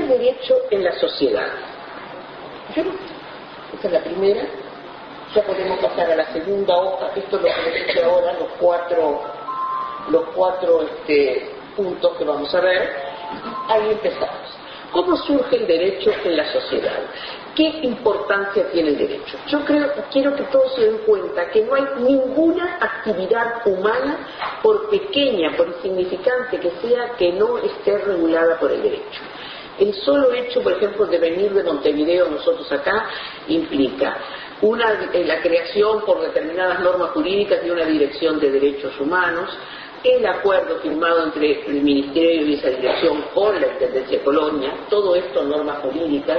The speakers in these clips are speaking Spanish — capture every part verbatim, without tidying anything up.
primer derecho en la sociedad. ¿Vieron? Esta es la primera. Ya podemos pasar a la segunda hoja. Esto es lo que les dice ahora, los cuatro, los cuatro este, puntos que vamos a ver. Ahí empezamos. ¿Cómo surge el derecho en la sociedad? ¿Qué importancia tiene el derecho? Yo creo, quiero que todos se den cuenta que no hay ninguna actividad humana, por pequeña, por insignificante que sea, que no esté regulada por el derecho. El solo hecho, por ejemplo, de venir de Montevideo nosotros acá, implica una, la creación por determinadas normas jurídicas de una dirección de derechos humanos, el acuerdo firmado entre el Ministerio y esa dirección con la Intendencia de Colonia, todo esto normas jurídicas.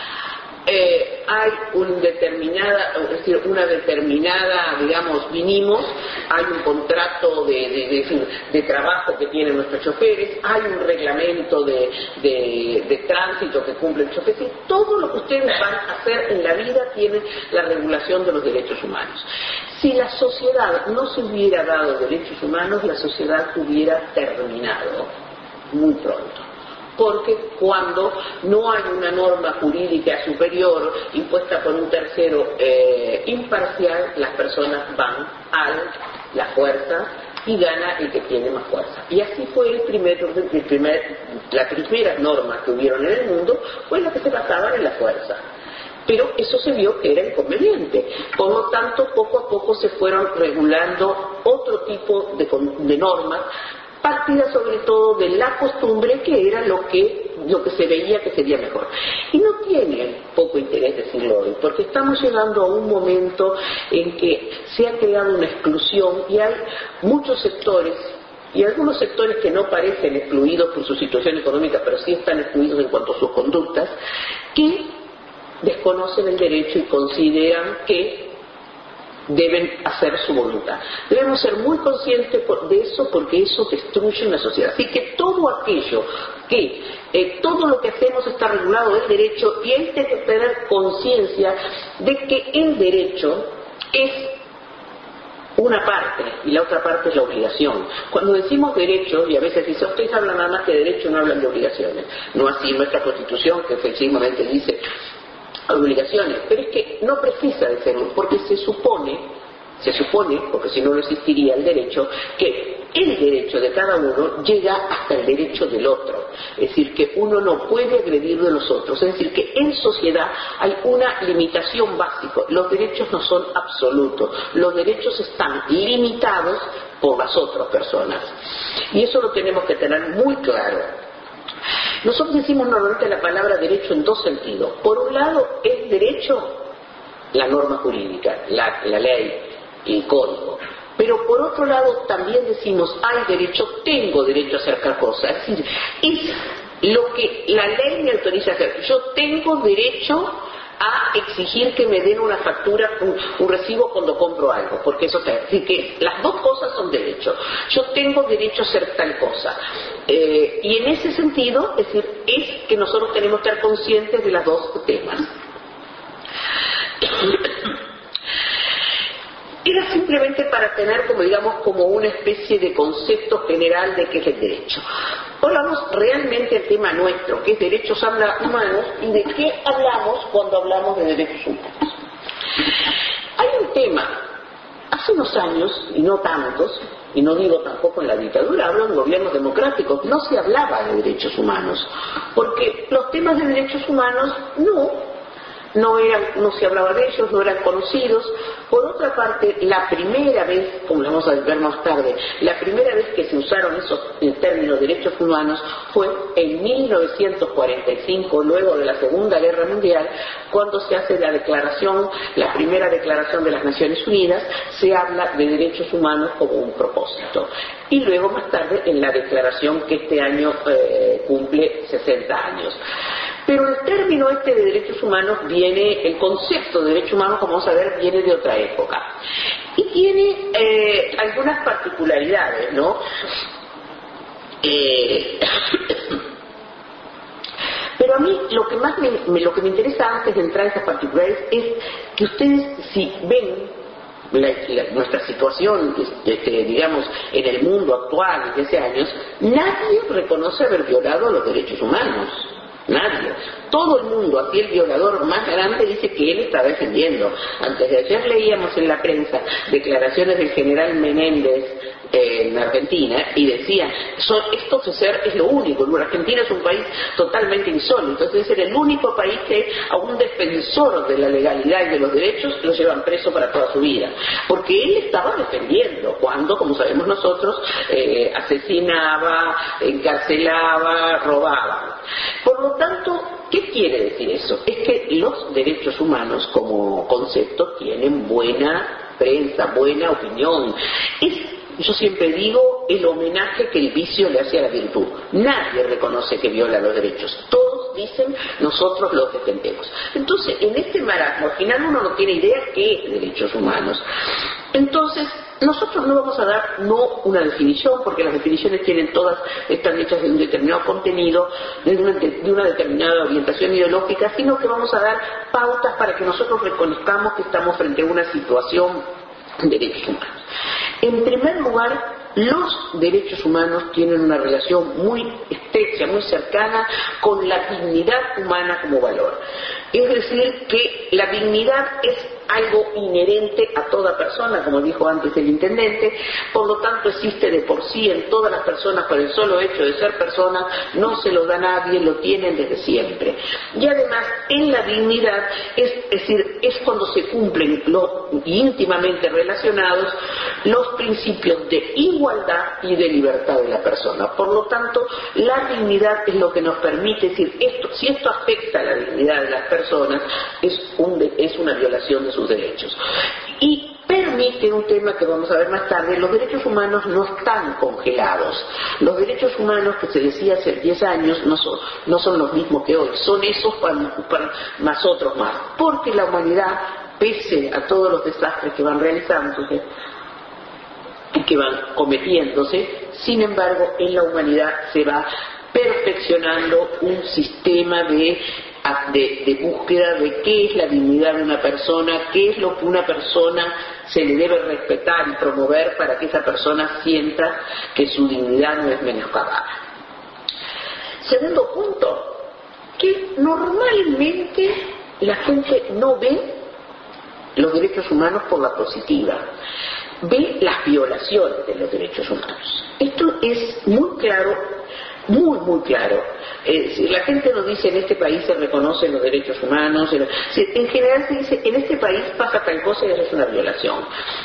Eh, hay un determinada, es decir, una determinada, digamos, vinimos, hay un contrato de, de, de, de trabajo que tienen nuestros choferes, hay un reglamento de, de, de tránsito que cumplen los choferes, y todo lo que ustedes van a hacer en la vida tiene la regulación de los derechos humanos. Si la sociedad no se hubiera dado derechos humanos, la sociedad hubiera terminado muy pronto. Porque cuando no hay una norma jurídica superior impuesta por un tercero eh, imparcial, las personas van a la fuerza y gana el que tiene más fuerza. Y así fue el primer, el primer, la primera norma que hubieron en el mundo, fue la que se basaban en la fuerza. Pero eso se vio que era inconveniente. Por lo tanto, poco a poco se fueron regulando otro tipo de, de normas, partida sobre todo de la costumbre, que era lo que, lo que se veía que sería mejor. Y no tiene poco interés decirlo hoy, porque estamos llegando a un momento en que se ha creado una exclusión y hay muchos sectores, y algunos sectores que no parecen excluidos por su situación económica, pero sí están excluidos en cuanto a sus conductas, que desconocen el derecho y consideran que deben hacer su voluntad. Debemos ser muy conscientes de eso, porque eso destruye una sociedad. Así que todo aquello que, eh, todo lo que hacemos está regulado del derecho, y hay que tener conciencia de que el derecho es una parte y la otra parte es la obligación. Cuando decimos derecho, y a veces dicen, ustedes hablan nada más que de derecho, no hablan de obligaciones. No así nuestra Constitución, que efectivamente dice obligaciones, pero es que no precisa de serlo, porque se supone, se supone, porque si no no existiría el derecho, que el derecho de cada uno llega hasta el derecho del otro, es decir, que uno no puede agredir de los otros, es decir, que en sociedad hay una limitación básica, los derechos no son absolutos, los derechos están limitados por las otras personas, y eso lo tenemos que tener muy claro. Nosotros decimos normalmente la palabra derecho en dos sentidos. Por un lado, es derecho la norma jurídica, la, la ley, el código. Pero por otro lado también decimos, hay derecho, tengo derecho a hacer tal cosa. Es decir, es lo que la ley me autoriza a hacer. Yo tengo derecho a exigir que me den una factura, un, un recibo cuando compro algo, porque eso es decir, que las dos cosas son derechos. Yo tengo derecho a hacer tal cosa. Eh, y en ese sentido, es decir, es que nosotros tenemos que estar conscientes de los dos temas. Era simplemente para tener, como digamos, como una especie de concepto general de qué es el derecho. Hablamos realmente del tema nuestro, que es derechos humanos, y de qué hablamos cuando hablamos de derechos humanos. Hay un tema, hace unos años, y no tantos, y no digo tampoco en la dictadura, hablo en gobiernos democráticos, no se hablaba de derechos humanos, porque los temas de derechos humanos no No, eran, no se hablaba de ellos, no eran conocidos. Por otra parte, la primera vez, como lo vamos a ver más tarde, la primera vez que se usaron esos términos de derechos humanos fue en mil novecientos cuarenta y cinco, luego de la Segunda Guerra Mundial, cuando se hace la declaración, la primera declaración de las Naciones Unidas, se habla de derechos humanos como un propósito. Y luego más tarde en la declaración que este año eh, cumple sesenta años. Pero el término este de derechos humanos viene, el concepto de derechos humanos, como vamos a ver, viene de otra época. Y tiene eh, algunas particularidades, ¿no? Eh, pero a mí lo que más me, me, lo que me interesa antes de entrar en esas particularidades es que ustedes, si ven la, la, nuestra situación, este, digamos, en el mundo actual desde hace años, nadie reconoce haber violado los derechos humanos. Nadie. Todo el mundo, así el violador más grande, dice que él está defendiendo. Antes de ayer leíamos en la prensa declaraciones del general Menéndez eh, en Argentina y decía, son, esto ser es lo único. Argentina es un país totalmente insólito. Entonces es el único país que a un defensor de la legalidad y de los derechos lo llevan preso para toda su vida. Porque él estaba defendiendo cuando, como sabemos nosotros, eh, asesinaba, encarcelaba, robaba. Por lo tanto, ¿qué quiere decir eso? Es que los derechos humanos como concepto tienen buena prensa, buena opinión. Es, yo siempre digo, el homenaje que el vicio le hace a la virtud. Nadie reconoce que viola los derechos. Todos dicen, nosotros los defendemos. Entonces, en este marasmo, al final uno no tiene idea qué es derechos humanos. Entonces, nosotros no vamos a dar no una definición, porque las definiciones tienen todas, están hechas de un determinado contenido, de una, de una determinada orientación ideológica, sino que vamos a dar pautas para que nosotros reconozcamos que estamos frente a una situación de derechos humanos. En primer lugar, los derechos humanos tienen una relación muy estrecha, muy cercana con la dignidad humana como valor. Es decir, que la dignidad es algo inherente a toda persona, como dijo antes el intendente, por lo tanto existe de por sí en todas las personas por el solo hecho de ser personas, no se lo da a nadie, lo tienen desde siempre. Y además, en la dignidad, es, es decir, es cuando se cumplen los íntimamente relacionados los principios de igualdad y de libertad de la persona. Por lo tanto, la dignidad es lo que nos permite decir, esto, si esto afecta a la dignidad de las personas, es, un, es una violación de sus derechos. Y permite un tema que vamos a ver más tarde, los derechos humanos no están congelados. Los derechos humanos que se decía hace diez años no son, no son los mismos que hoy, son esos para, para, más otros más, porque la humanidad, pese a todos los desastres que van realizándose y que van cometiéndose, sin embargo en la humanidad se va perfeccionando un sistema de De, de búsqueda de qué es la dignidad de una persona, qué es lo que una persona se le debe respetar y promover para que esa persona sienta que su dignidad no es menoscabada. Segundo punto, que normalmente la gente no ve los derechos humanos por la positiva, ve las violaciones de los derechos humanos. Esto es muy claro, muy muy claro. Eh, si la gente nos dice en este país se reconocen los derechos humanos, en, en general se dice en este país pasa tal cosa y eso es una violación.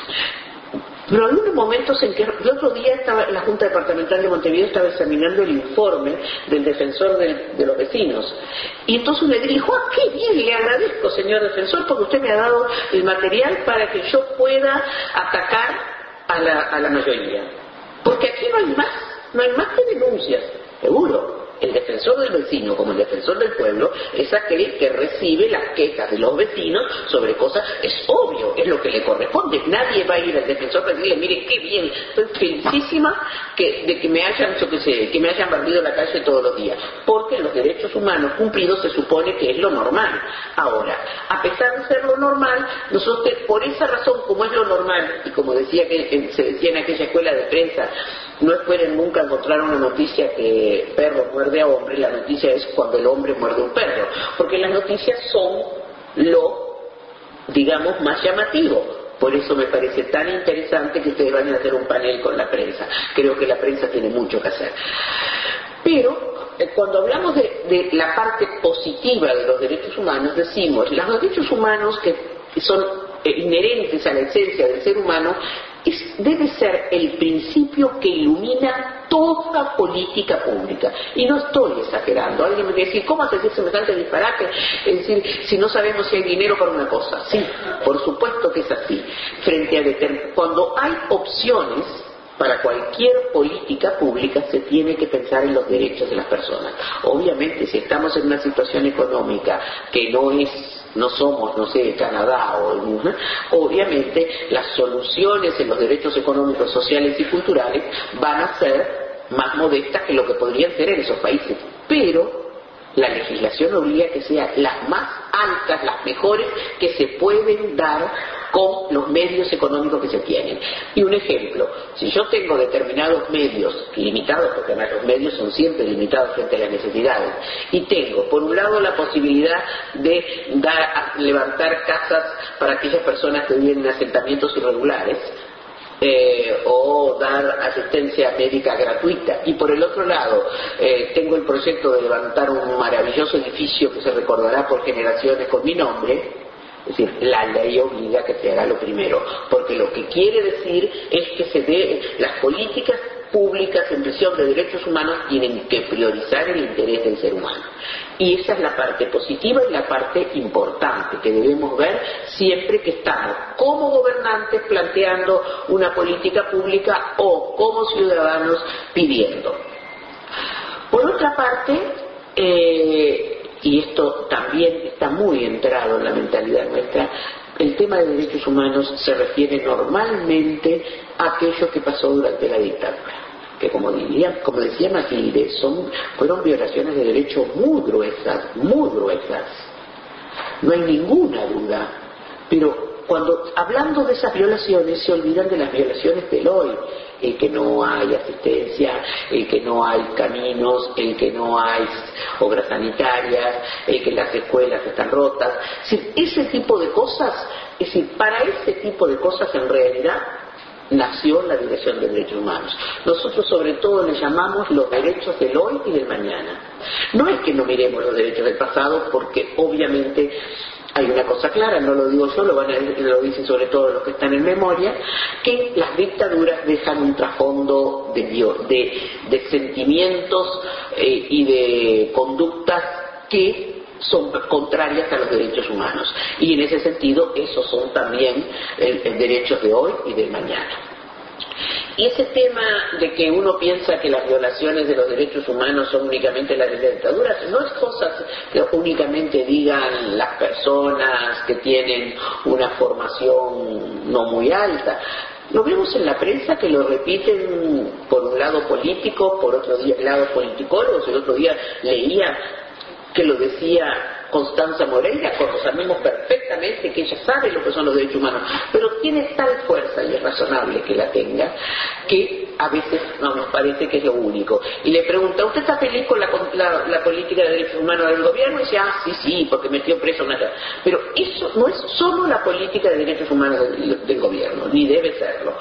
Pero hay unos momentos en que el otro día estaba la Junta Departamental de Montevideo estaba examinando el informe del defensor de, de los vecinos y entonces le dijo, ah, qué bien, le agradezco señor defensor porque usted me ha dado el material para que yo pueda atacar a la, a la mayoría, porque aquí no hay más, no hay más que denuncias, seguro. El defensor del vecino, como el defensor del pueblo, es aquel que recibe las quejas de los vecinos sobre cosas, es obvio, es lo que le corresponde. Nadie va a ir al defensor para decirle, mire, qué bien, estoy felicísima que, de que me hayan, yo que sé, que me hayan barrido la calle todos los días, porque los derechos humanos cumplidos se supone que es lo normal. Ahora, a pesar de ser lo normal, nosotros, por esa razón, como es lo normal, y como decía que se decía en aquella escuela de prensa, no esperen nunca encontrar una noticia que perro muerde a hombre, la noticia es cuando el hombre muerde a un perro, porque las noticias son lo, digamos, más llamativo. Por eso me parece tan interesante que ustedes vayan a hacer un panel con la prensa. Creo que la prensa tiene mucho que hacer. Pero eh, cuando hablamos de, de la parte positiva de los derechos humanos, decimos, los derechos humanos que son eh, inherentes a la esencia del ser humano, es, debe ser el principio que ilumina toda política pública. Y no estoy exagerando. Alguien me dice, ¿cómo haces semejante disparate? Es decir, si no sabemos si hay dinero para una cosa. Sí, por supuesto que es así. Frente a determin... Cuando hay opciones para cualquier política pública se tiene que pensar en los derechos de las personas. Obviamente, si estamos en una situación económica que no es no somos, no sé, Canadá o ¿eh? obviamente las soluciones en los derechos económicos, sociales y culturales van a ser más modestas que lo que podrían ser en esos países, pero la legislación obliga a que sean las más altas, las mejores que se pueden dar con los medios económicos que se tienen. Y un ejemplo, si yo tengo determinados medios limitados, porque además los medios son siempre limitados frente a las necesidades, y tengo por un lado la posibilidad de dar, levantar casas para aquellas personas que viven en asentamientos irregulares, Eh, o dar asistencia médica gratuita, y por el otro lado eh, tengo el proyecto de levantar un maravilloso edificio que se recordará por generaciones con mi nombre. Es decir, la ley obliga a que se haga lo primero, porque lo que quiere decir es que se dé, las políticas públicas en prisión de derechos humanos tienen que priorizar el interés del ser humano. Y esa es la parte positiva y la parte importante que debemos ver siempre que estamos como gobernantes planteando una política pública o como ciudadanos pidiendo. Por otra parte, eh, y esto también está muy entrado en la mentalidad nuestra, el tema de derechos humanos se refiere normalmente a aquello que pasó durante la dictadura, que como, diría, como decía Matilde, son, fueron violaciones de derechos muy gruesas, muy gruesas, no hay ninguna duda, pero cuando hablando de esas violaciones se olvidan de las violaciones del hoy, el que no hay asistencia, el que no hay caminos, el que no hay obras sanitarias, el que las escuelas están rotas. Es decir, ese tipo de cosas, es decir, para ese tipo de cosas en realidad nació la Dirección de Derechos Humanos. Nosotros sobre todo le llamamos los derechos del hoy y del mañana. No es que no miremos los derechos del pasado, porque obviamente hay una cosa clara, no lo digo yo, lo, van a, lo dicen sobre todo los que están en memoria, que las dictaduras dejan un trasfondo de, de, de sentimientos eh, y de conductas que son contrarias a los derechos humanos. Y en ese sentido, esos son también el, el derechos de hoy y del mañana. Y ese tema de que uno piensa que las violaciones de los derechos humanos son únicamente las de las dictaduras, no es cosas que únicamente digan las personas que tienen una formación no muy alta. Lo vemos en la prensa que lo repiten por un lado político, por otro día, lado politicólogos. El otro día leía que lo decía Constanza Moreira, cuando sabemos perfectamente que ella sabe lo que son los derechos humanos, pero tiene tal fuerza, y es razonable que la tenga, que a veces no nos parece que es lo único. Y le pregunta, ¿usted está feliz con la, la, la política de derechos humanos del gobierno? Y dice, ah, sí, sí, porque metió preso una... Pero eso no es solo la política de derechos humanos del, del gobierno, ni debe serlo.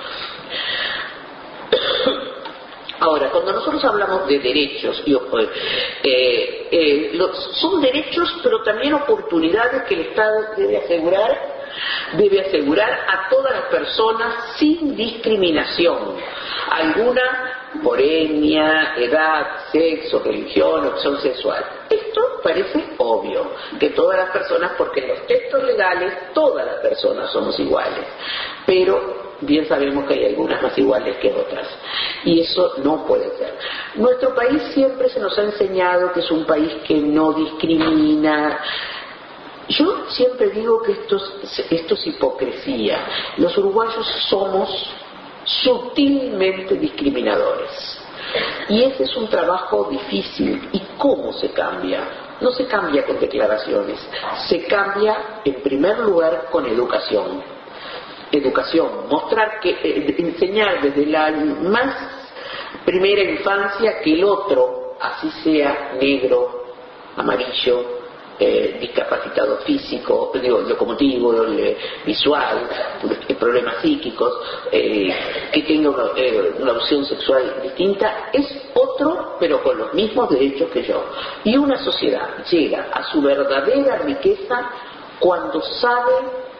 Ahora, cuando nosotros hablamos de derechos, y, eh, eh, los, son derechos, pero también oportunidades que el Estado debe asegurar, debe asegurar a todas las personas sin discriminación alguna por etnia, edad, sexo, religión, opción sexual. Esto parece obvio, que todas las personas, porque en los textos legales todas las personas somos iguales, pero bien sabemos que hay algunas más iguales que otras, y eso no puede ser. Nuestro país siempre se nos ha enseñado que es un país que no discrimina. Yo siempre digo que esto es, esto es hipocresía. Los uruguayos somos sutilmente discriminadores, y ese es un trabajo difícil. ¿Y cómo se cambia? No se cambia con declaraciones, se cambia en primer lugar con educación. Educación, mostrar que, eh, enseñar desde la más primera infancia que el otro, así sea negro, amarillo, eh, discapacitado físico, digo, locomotivo, eh, visual, eh, problemas psíquicos, eh, que tenga una, eh, una opción sexual distinta, es otro, pero con los mismos derechos que yo. Y una sociedad llega a su verdadera riqueza cuando sabe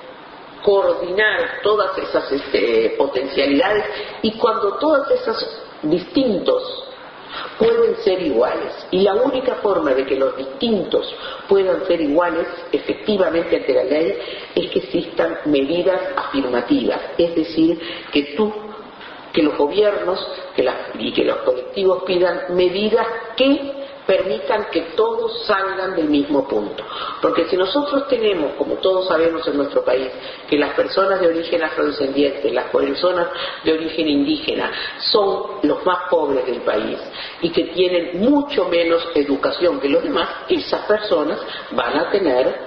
coordinar todas esas este, potencialidades, y cuando todos esos distintos pueden ser iguales. Y la única forma de que los distintos puedan ser iguales efectivamente ante la ley es que existan medidas afirmativas, es decir, que tú, que los gobiernos que las, y que los colectivos pidan medidas que permitan que todos salgan del mismo punto. Porque si nosotros tenemos, como todos sabemos en nuestro país, que las personas de origen afrodescendiente, las personas de origen indígena son los más pobres del país y que tienen mucho menos educación que los demás, esas personas van a tener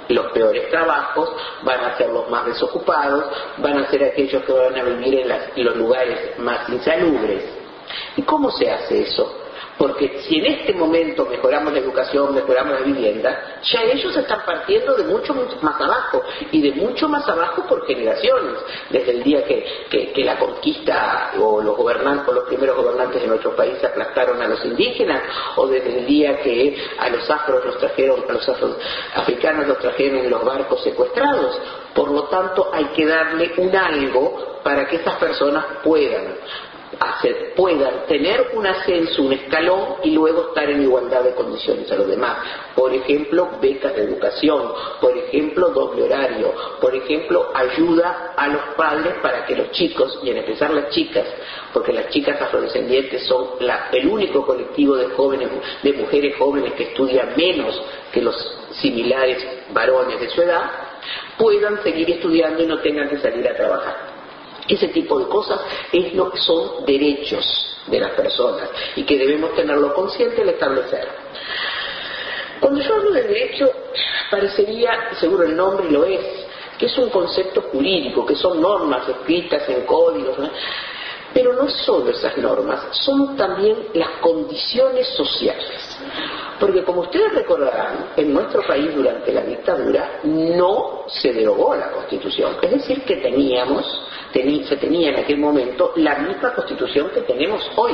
los peores trabajos, van a ser los más desocupados, van a ser aquellos que van a vivir en, las, en los lugares más insalubres. ¿Y cómo se hace eso? Porque si en este momento mejoramos la educación, mejoramos la vivienda, ya ellos están partiendo de mucho más abajo, y de mucho más abajo por generaciones, desde el día que, que, que la conquista o los gobernantes, o los primeros gobernantes de nuestro país aplastaron a los indígenas, o desde el día que a los afros los trajeron, a los afros africanos los trajeron en los barcos secuestrados. Por lo tanto, hay que darle un algo para que estas personas puedan Hacer, puedan tener un ascenso, un escalón, y luego estar en igualdad de condiciones a los demás. Por ejemplo, becas de educación, por ejemplo, doble horario, por ejemplo, ayuda a los padres para que los chicos, y en especial las chicas, porque las chicas afrodescendientes son la, el único colectivo de jóvenes, de mujeres jóvenes que estudian menos que los similares varones de su edad, puedan seguir estudiando y no tengan que salir a trabajar. Ese tipo de cosas es lo que son derechos de las personas y que debemos tenerlo consciente al establecer. Cuando yo hablo de derecho, parecería, seguro el nombre lo es, que es un concepto jurídico, que son normas escritas en códigos, ¿no? Pero no es solo esas normas, son también las condiciones sociales. Porque como ustedes recordarán, en nuestro país durante la dictadura no se derogó la Constitución. Es decir, que teníamos, tení, se tenía en aquel momento la misma Constitución que tenemos hoy.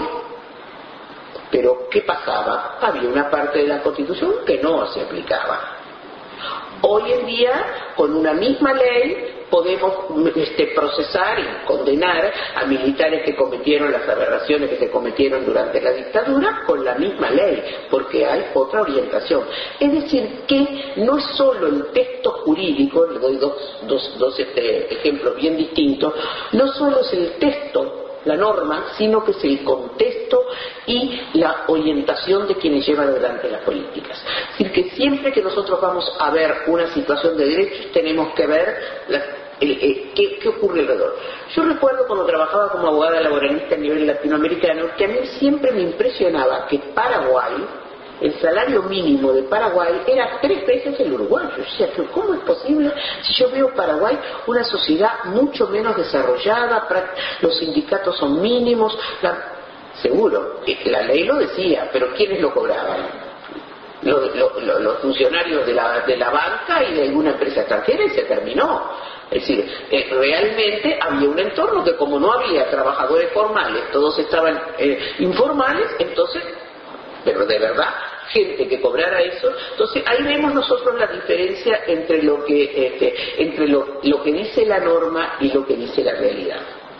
Pero ¿qué pasaba? Había una parte de la Constitución que no se aplicaba. Hoy en día, con una misma ley, podemos este, procesar y condenar a militares que cometieron las aberraciones que se cometieron durante la dictadura con la misma ley, porque hay otra orientación. Es decir, que no es solo el texto jurídico, le doy dos, dos, dos este, ejemplos bien distintos, no solo es el texto, la norma, sino que es el contexto y la orientación de quienes llevan adelante las políticas. Es decir, que siempre que nosotros vamos a ver una situación de derechos, tenemos que ver la, el, el, qué, qué ocurre alrededor. Yo recuerdo cuando trabajaba como abogada laboralista a nivel latinoamericano, que a mí siempre me impresionaba que Paraguay, el salario mínimo de Paraguay era tres veces el uruguayo. Yo decía, ¿cómo es posible si yo veo Paraguay una sociedad mucho menos desarrollada, los sindicatos son mínimos? La... Seguro, la ley lo decía, pero ¿quiénes lo cobraban? Los, los, los funcionarios de la, de la banca y de alguna empresa extranjera, y se terminó. Es decir, eh, realmente había un entorno que, como no había trabajadores formales, todos estaban eh, informales, entonces, pero de verdad, gente que cobrara eso. Entonces ahí vemos nosotros la diferencia entre lo que este, entre lo, lo que dice la norma y lo que dice la realidad.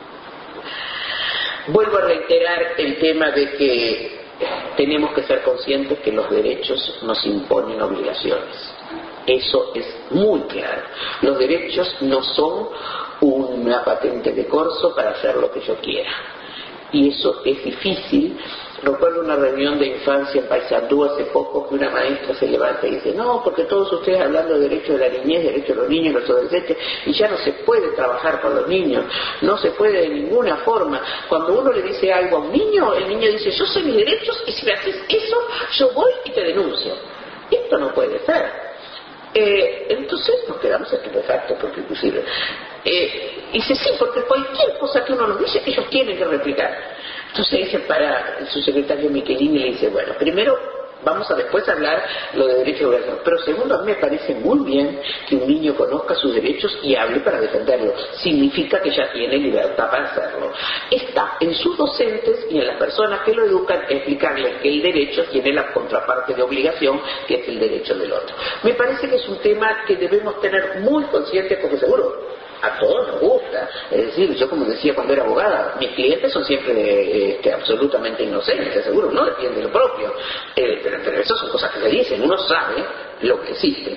Vuelvo a reiterar el tema de que tenemos que ser conscientes que los derechos nos imponen obligaciones. Eso es muy claro. Los derechos no son una patente de corso para hacer lo que yo quiera. Y eso es difícil. Recuerdo una reunión de infancia en Paysandú hace poco, que una maestra se levanta y dice, no, porque todos ustedes hablando de derechos de la niñez, derechos de los niños, los adolescentes, y ya no se puede trabajar con los niños, no se puede de ninguna forma. Cuando uno le dice algo a un niño, el niño dice, yo sé mis derechos, y si me haces eso, yo voy y te denuncio. Esto no puede ser. Eh, entonces nos quedamos estupefactos, porque inclusive eh, dice sí, porque cualquier cosa que uno nos dice ellos tienen que replicar. Entonces dice para su secretario Michelini, le dice, bueno, primero vamos a después hablar lo de derechos de obligación, pero segundo, a mí me parece muy bien que un niño conozca sus derechos y hable para defenderlos. Significa que ya tiene libertad para hacerlo. Está en sus docentes y en las personas que lo educan explicarles que el derecho tiene la contraparte de obligación, que es el derecho del otro. Me parece que es un tema que debemos tener muy consciente, porque seguro a todos nos gusta. Es decir, yo como decía cuando era abogada, mis clientes son siempre este, absolutamente inocentes, seguro, no defienden lo propio, eh, pero, pero esas son cosas que se dicen, uno sabe lo que existe.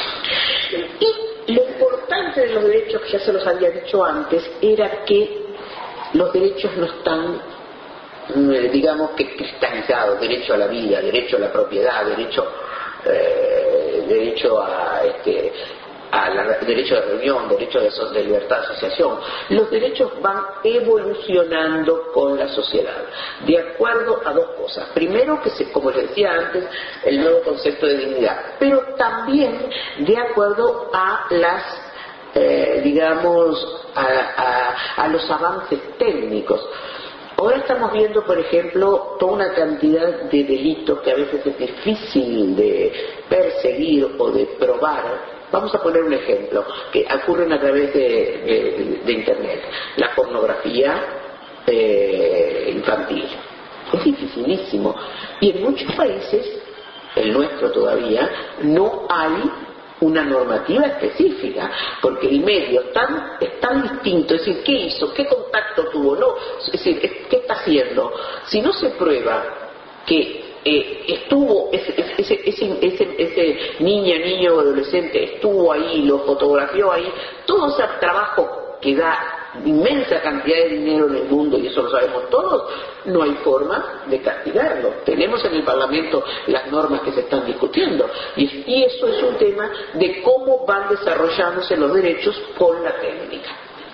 Y lo importante de los derechos, que ya se los había dicho antes, era que los derechos no están, digamos que cristalizados: derecho a la vida, derecho a la propiedad, derecho, eh, derecho a... este al derecho de reunión, derecho de, de libertad de asociación. Los derechos van evolucionando con la sociedad, de acuerdo a dos cosas. Primero, que se, como les decía antes, el nuevo concepto de dignidad, pero también de acuerdo a las, eh, digamos, a, a, a los avances técnicos. Ahora estamos viendo, por ejemplo, toda una cantidad de delitos que a veces es difícil de perseguir o de probar. Vamos a poner un ejemplo, que ocurren a través de, de, de Internet. La pornografía eh, infantil. Es dificilísimo. Y en muchos países, el nuestro todavía, no hay una normativa específica, porque el medio es tan, es tan distinto. Es decir, ¿qué hizo? ¿Qué contacto tuvo? No, es decir, ¿qué está haciendo? Si no se prueba que Eh, estuvo ese, ese, ese, ese, ese niña, niño o adolescente estuvo ahí, lo fotografió ahí, todo ese trabajo que da inmensa cantidad de dinero en el mundo, y eso lo sabemos todos, no hay forma de castigarlo. Tenemos en el Parlamento las normas que se están discutiendo, y, y eso es un tema de cómo van desarrollándose los derechos con la técnica.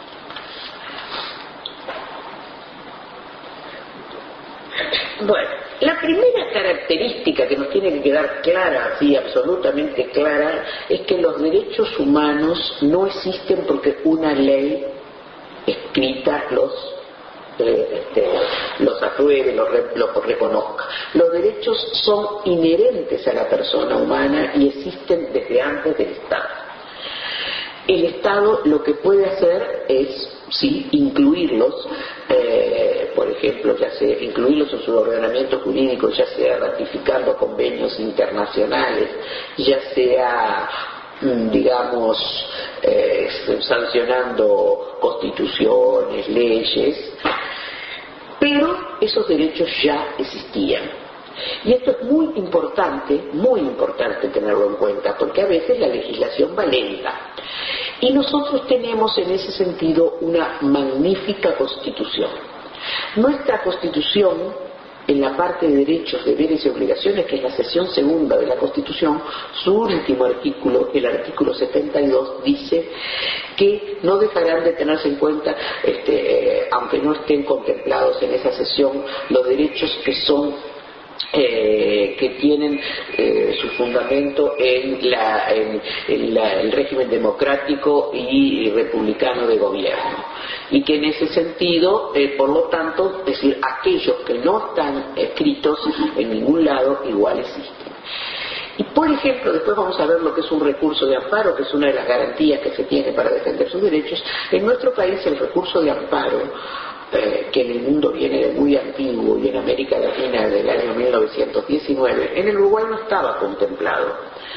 Bueno, la primera característica que nos tiene que quedar clara, sí, absolutamente clara, es que los derechos humanos no existen porque una ley escrita los, eh, este, los apruebe, los, re, los reconozca. Los derechos son inherentes a la persona humana y existen desde antes del Estado. El Estado lo que puede hacer es, sí, incluirlos, eh, por ejemplo, ya sea incluirlos en su ordenamiento jurídico, ya sea ratificando convenios internacionales, ya sea, digamos, eh, sancionando constituciones, leyes, pero esos derechos ya existían. Y esto es muy importante, muy importante tenerlo en cuenta, porque a veces la legislación va lenta. Y nosotros tenemos en ese sentido una magnífica Constitución. Nuestra Constitución, en la parte de derechos, deberes y obligaciones, que es la sección segunda de la Constitución, su último artículo, el artículo setenta y dos, dice que no dejarán de tenerse en cuenta, este, eh, aunque no estén contemplados en esa sección, los derechos que son Eh, que tienen eh, su fundamento en, la, en, en la, el régimen democrático y republicano de gobierno, y que en ese sentido, eh, por lo tanto, es decir, aquellos que no están escritos en ningún lado igual existen. Y por ejemplo, después vamos a ver lo que es un recurso de amparo, que es una de las garantías que se tiene para defender sus derechos. En nuestro país el recurso de amparo, Eh, que en el mundo viene de muy antiguo, y en América Latina del año mil novecientos diecinueve, en el Uruguay no estaba contemplado.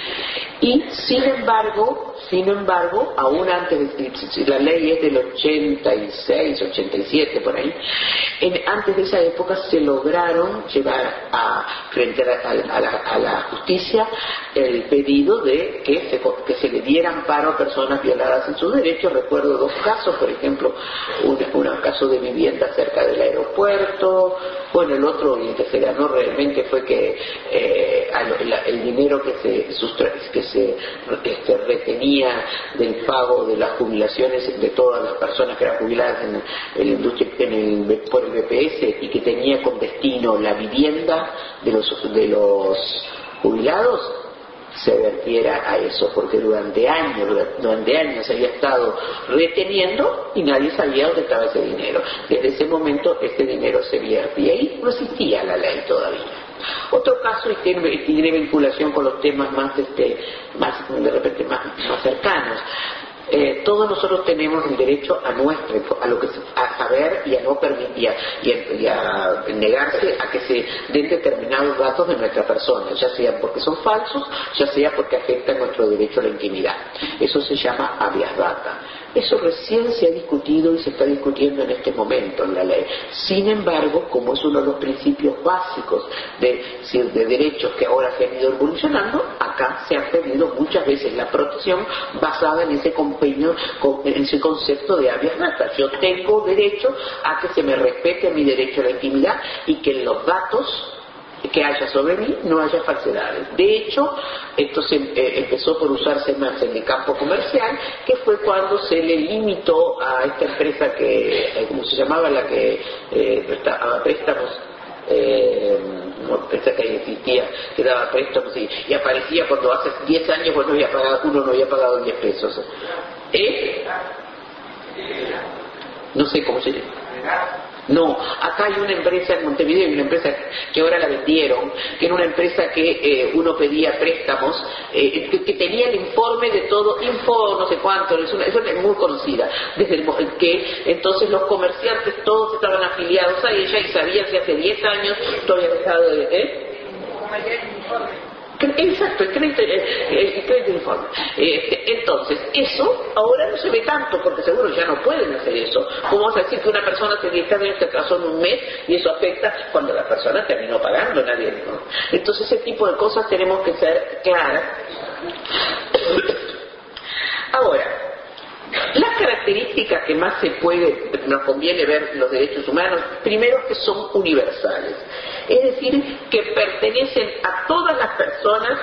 Y sin embargo, sin embargo, aún antes, de, la ley es del ochenta y seis, ochenta y siete, por ahí, en, antes de esa época se lograron llevar a, frente a la, a, la, a la justicia el pedido de que se, que se le diera amparo a personas violadas en sus derechos. Recuerdo dos casos, por ejemplo, un, un caso de vivienda cerca del aeropuerto. Bueno, el otro, y el que se ganó realmente fue que eh, el, el dinero que se, sustra, que se este, retenía del pago de las jubilaciones de todas las personas que eran jubiladas en, en, la industria, en el, por el B P S, y que tenía con destino la vivienda de los, de los jubilados, se vertiera a eso, porque durante años, durante años se había estado reteniendo y nadie sabía dónde estaba ese dinero. Desde ese momento este dinero se vierte, y ahí no existía la ley todavía. Otro caso, y tiene, tiene vinculación con los temas más, este, más de repente más, más cercanos. Eh, todos nosotros tenemos el derecho a nuestro, a lo que a saber y a no permitir y a, y a negarse a que se den determinados datos de nuestra persona, ya sea porque son falsos, ya sea porque afectan nuestro derecho a la intimidad. Eso se llama habeas data. Eso recién se ha discutido y se está discutiendo en este momento en la ley. Sin embargo, como es uno de los principios básicos de, de derechos que ahora se han ido evolucionando, acá se ha pedido muchas veces la protección basada en ese convenio, en ese concepto de habeas data. Yo tengo derecho a que se me respete mi derecho a la intimidad y que los datos que haya sobre mí, no haya falsedades. De hecho, esto se, eh, empezó por usarse más en el campo comercial, que fue cuando se le limitó a esta empresa que, eh, ¿cómo se llamaba? La que eh, prestaba préstamos, eh, no pensé que ahí existía, que daba préstamos y, y aparecía cuando hace diez años bueno, había pagado, uno no había pagado diez pesos. ¿Eh? No sé cómo se llama. No, acá hay una empresa en Montevideo, hay una empresa que ahora la vendieron, que era una empresa que eh, uno pedía préstamos, eh, que, que tenía el informe de todo, info no sé cuánto, es una, es una muy conocida, desde el, que entonces los comerciantes todos estaban afiliados a ella y sabían si hace diez años tú habías dejado de... ¿eh? Exacto, el crédito, el, el crédito informe. Este, entonces, eso ahora no se ve tanto, porque seguro ya no pueden hacer eso. ¿Cómo vas a decir que una persona hace diez años se casó en un mes y eso afecta cuando la persona terminó pagando? Nadie, ¿no? Entonces, ese tipo de cosas tenemos que ser claras. Ahora, las características que más se puede, nos conviene ver los derechos humanos, primero que son universales, es decir, que pertenecen a todas las personas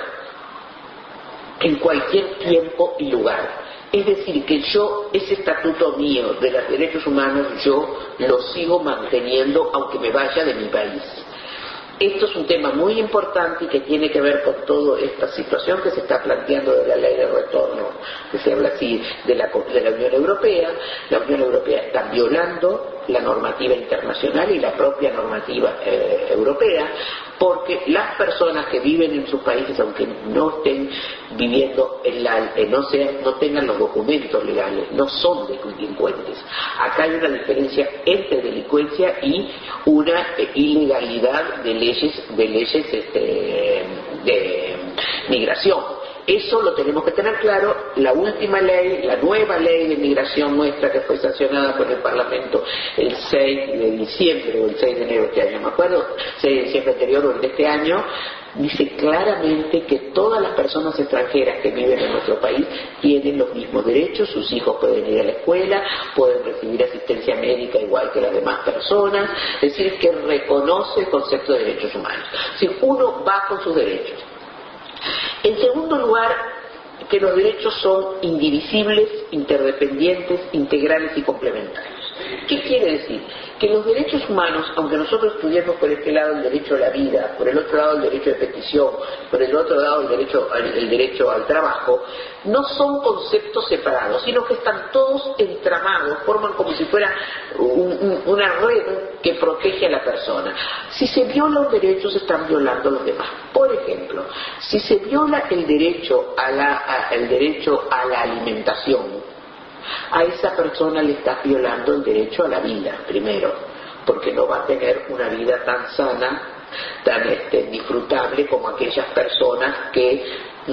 en cualquier tiempo y lugar. Es decir, que yo, ese estatuto mío de los derechos humanos, yo lo sigo manteniendo aunque me vaya de mi país. Esto es un tema muy importante y que tiene que ver con toda esta situación que se está planteando de la ley de retorno, que se habla así de la, de la Unión Europea. La Unión Europea está violando la normativa internacional y la propia normativa eh, europea, porque las personas que viven en sus países, aunque no estén viviendo en la, eh, no sean, no tengan los documentos legales, no son delincuentes. Acá hay una diferencia entre delincuencia y una eh, ilegalidad de leyes, de leyes este, de migración. Eso lo tenemos que tener claro. La última ley, la nueva ley de migración nuestra, que fue sancionada por el Parlamento el seis de diciembre o el seis de enero de este año, me acuerdo, seis de diciembre anterior o el de este año, dice claramente que todas las personas extranjeras que viven en nuestro país tienen los mismos derechos, sus hijos pueden ir a la escuela, pueden recibir asistencia médica igual que las demás personas, es decir, que reconoce el concepto de derechos humanos. Si uno va con sus derechos. En segundo lugar, que los derechos son indivisibles, interdependientes, integrales y complementarios. ¿Qué quiere decir? Que los derechos humanos, aunque nosotros estudiemos por este lado el derecho a la vida, por el otro lado el derecho de petición, por el otro lado el derecho al, el derecho al trabajo, no son conceptos separados, sino que están todos entramados, forman como si fuera un, un, una red que protege a la persona. Si se viola un derecho, se están violando los demás. Por ejemplo, si se viola el derecho a la, a, el derecho a la alimentación, a esa persona le estás violando el derecho a la vida, primero, porque no va a tener una vida tan sana, tan este, disfrutable como aquellas personas que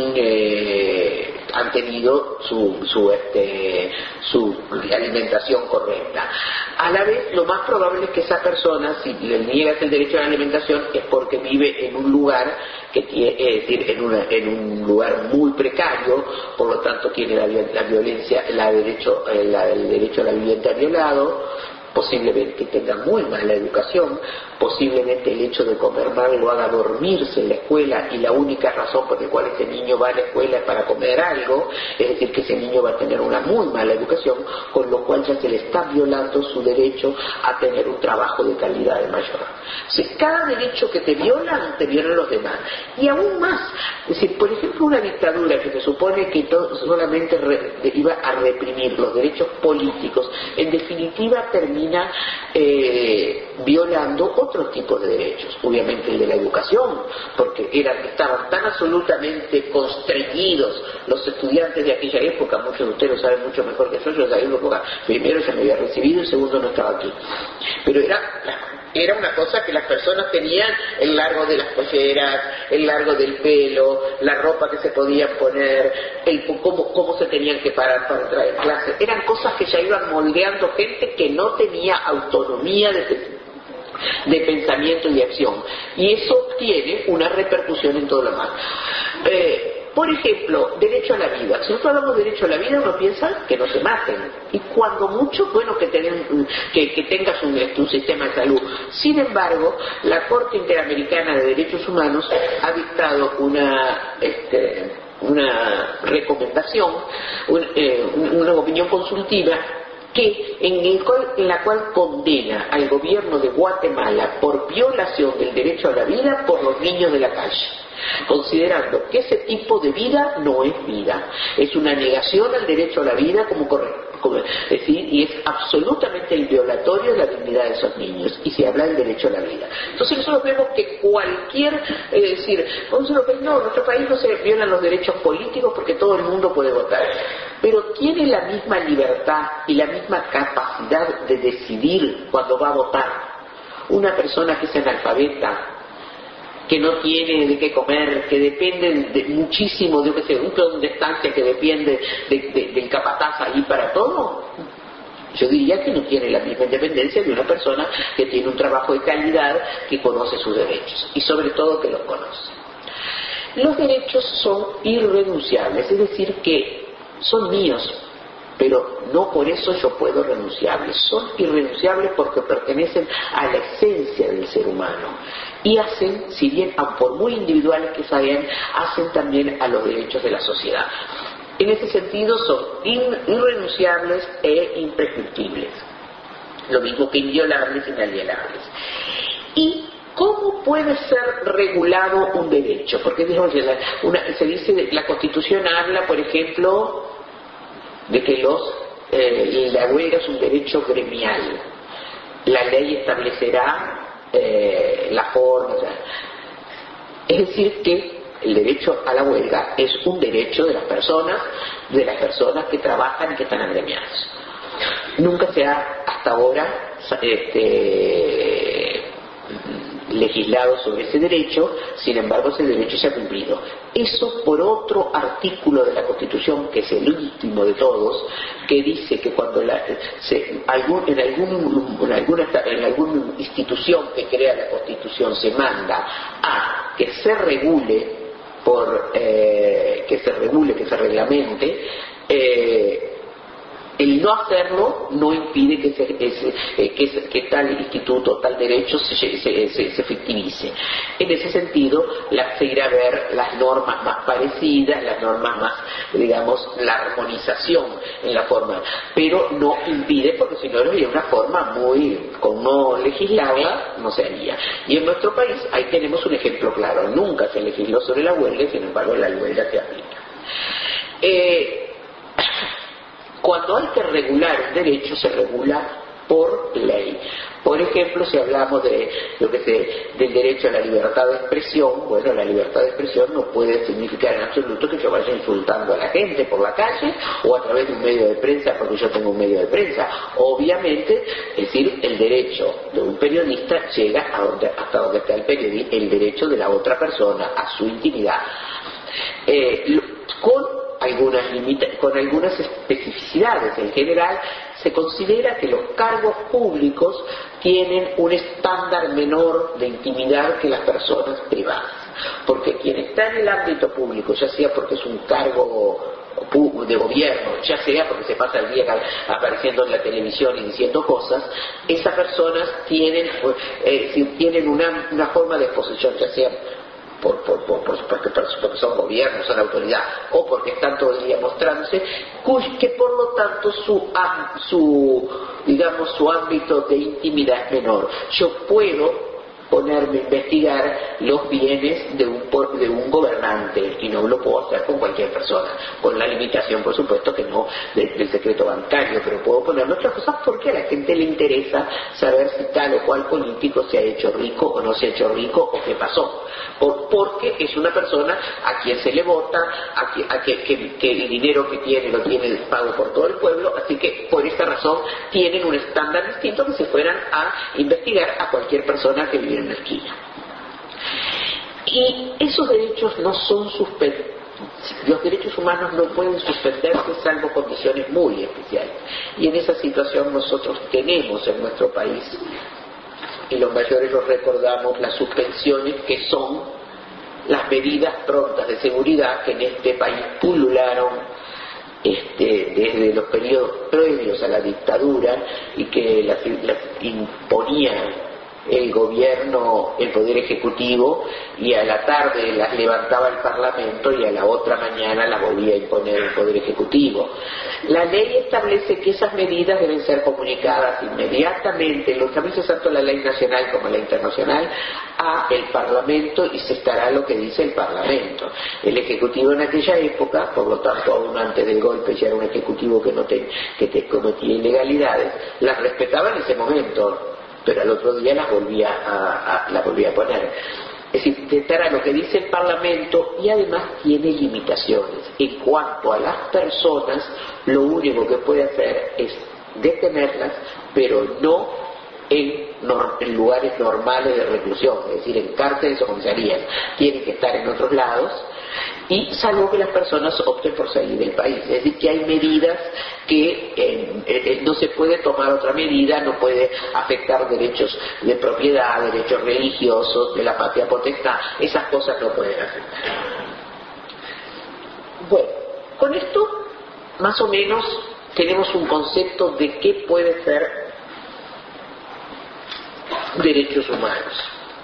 eh, han tenido su, su, este, su alimentación correcta. A la vez, lo más probable es que esa persona, si le niegas el derecho a la alimentación, es porque vive en un lugar que tiene, es decir, en, una, en un lugar muy precario, por lo tanto tiene la, la violencia, la derecho, la, el derecho a la vivienda violado, posiblemente tenga muy mala educación, posiblemente el hecho de comer mal lo haga dormirse en la escuela y la única razón por la cual ese niño va a la escuela es para comer algo, es decir, que ese niño va a tener una muy mala educación, con lo cual ya se le está violando su derecho a tener un trabajo de calidad de mayor. Si cada derecho que te violan, te violan los demás. Y aún más, es decir, por ejemplo, una dictadura que se supone que todo, solamente re, iba a reprimir los derechos políticos, en definitiva termina eh, violando otros tipos de derechos, obviamente el de la educación, porque eran, estaban tan absolutamente constreñidos los estudiantes de aquella época, muchos de ustedes lo saben mucho mejor que yo, yo en aquella época, primero ya me había recibido y segundo no estaba aquí, pero era, era una cosa que las personas tenían, el largo de las polleras, el largo del pelo, la ropa que se podían poner, el cómo, cómo se tenían que parar para entrar en clase, eran cosas que ya iban moldeando gente que no tenía autonomía de de pensamiento y de acción, y eso tiene una repercusión en todo lo demás. Eh, Por ejemplo, derecho a la vida. Si nosotros hablamos de derecho a la vida, uno piensa que no se maten. Y cuando mucho, bueno, que, ten, que, que tengas un, un sistema de salud. Sin embargo, la Corte Interamericana de Derechos Humanos ha dictado una... Este, una recomendación, un, eh, una opinión consultiva que en, el cual, en la cual condena al gobierno de Guatemala por violación del derecho a la vida por los niños de la calle, considerando que ese tipo de vida no es vida, es una negación al derecho a la vida como correcto. Es decir, y es absolutamente el violatorio de la dignidad de esos niños, y se habla del derecho a la vida. Entonces nosotros vemos que cualquier, es decir, nosotros vemos, no, en nuestro país no se violan los derechos políticos porque todo el mundo puede votar, pero tiene la misma libertad y la misma capacidad de decidir cuando va a votar una persona que es analfabeta, que no tiene de qué comer, que depende de muchísimo de, de un plan de estancia que depende de, de, del capataz ahí para todo. Yo diría que no tiene la misma independencia de una persona que tiene un trabajo de calidad, que conoce sus derechos y sobre todo que los conoce. Los derechos son irrenunciables, es decir, que son míos, pero no por eso yo puedo renunciarles. Son irrenunciables porque pertenecen a la esencia del ser humano y hacen, si bien por muy individuales que sean, hacen también a los derechos de la sociedad. En ese sentido son irrenunciables e imprescriptibles, lo mismo que inviolables e inalienables. ¿Y cómo puede ser regulado un derecho? Porque digamos, una, se dice, la Constitución habla, por ejemplo, de que los, eh, la huelga es un derecho gremial. La ley establecerá eh, la forma. O sea, es decir, que el derecho a la huelga es un derecho de las personas, de las personas que trabajan y que están agremiadas. Nunca se ha hasta ahora este, legislado sobre ese derecho, sin embargo ese derecho se ha cumplido. Eso por otro artículo de la Constitución, que es el último de todos, que dice que cuando la, se, algún, en, algún, en, alguna, en alguna institución que crea la Constitución se manda a que se regule, por eh, que se regule, que se reglamente, eh, el no hacerlo no impide que, se, ese, que, que tal instituto, tal derecho se, se, se, se efectivice. En ese sentido, la, se irá a ver las normas más parecidas, las normas más, digamos, la armonización en la forma, pero no impide, porque si no sería una forma muy, como no legislada, no se haría. Y en nuestro país, ahí tenemos un ejemplo claro, nunca se legisló sobre la huelga, sin embargo la huelga se aplica. Eh, Cuando hay que regular un derecho, se regula por ley. Por ejemplo, si hablamos de lo que se, del derecho a la libertad de expresión, bueno, la libertad de expresión no puede significar en absoluto que yo vaya insultando a la gente por la calle o a través de un medio de prensa porque yo tengo un medio de prensa. Obviamente, es decir, el derecho de un periodista llega a donde, hasta donde está el periodista, el derecho de la otra persona a su intimidad. Eh, con algunas limita, con algunas especificidades. En general se considera que los cargos públicos tienen un estándar menor de intimidad que las personas privadas, porque quien está en el ámbito público, ya sea porque es un cargo de gobierno, ya sea porque se pasa el día apareciendo en la televisión y diciendo cosas, esas personas tienen, eh, tienen una, una forma de exposición, ya sea Por, por, por, por, porque, porque son gobiernos, son autoridad, o porque están todo el día mostrándose, que por lo tanto su, su, digamos, su ámbito de intimidad es menor. Yo puedo ponerme a investigar los bienes de un, de un gobernante y no lo puedo hacer con cualquier persona, con la limitación por supuesto que no de, del secreto bancario, pero puedo ponerme otras cosas porque a la gente le interesa saber si tal o cual político se ha hecho rico o no se ha hecho rico o qué pasó, por, porque es una persona a quien se le vota, a, que, a que, que, que el dinero que tiene lo tiene pago por todo el pueblo, así que por esta razón tienen un estándar distinto que si fueran a investigar a cualquier persona que vive en la esquina. Y esos derechos no son suspendidos. Los derechos humanos no pueden suspenderse salvo condiciones muy especiales. Y en esa situación nosotros tenemos en nuestro país, y los mayores los recordamos, las suspensiones que son las medidas prontas de seguridad que en este país pulularon este, desde los periodos previos a la dictadura y que las, las imponía el gobierno, el poder ejecutivo, y a la tarde las levantaba el Parlamento y a la otra mañana las volvía a imponer el poder ejecutivo. La ley establece que esas medidas deben ser comunicadas inmediatamente, lo establece tanto la ley nacional como la internacional, a el Parlamento, y se estará lo que dice el Parlamento. El ejecutivo en aquella época, por lo tanto aún antes del golpe ya era un ejecutivo que no te, que te cometía ilegalidades, las respetaba en ese momento, pero al otro día las volvía a, a, las volvía a poner. Es decir, estará lo que dice el Parlamento, y además tiene limitaciones. En cuanto a las personas, lo único que puede hacer es detenerlas, pero no en, en lugares normales de reclusión, es decir, en cárceles o comisarías. Tienen que estar en otros lados, y salvo que las personas opten por salir del país. Es decir, que hay medidas que eh, eh, no se puede tomar otra medida, no puede afectar derechos de propiedad, derechos religiosos, de la patria potestad, esas cosas no pueden afectar. Bueno, con esto más o menos tenemos un concepto de qué puede ser derechos humanos.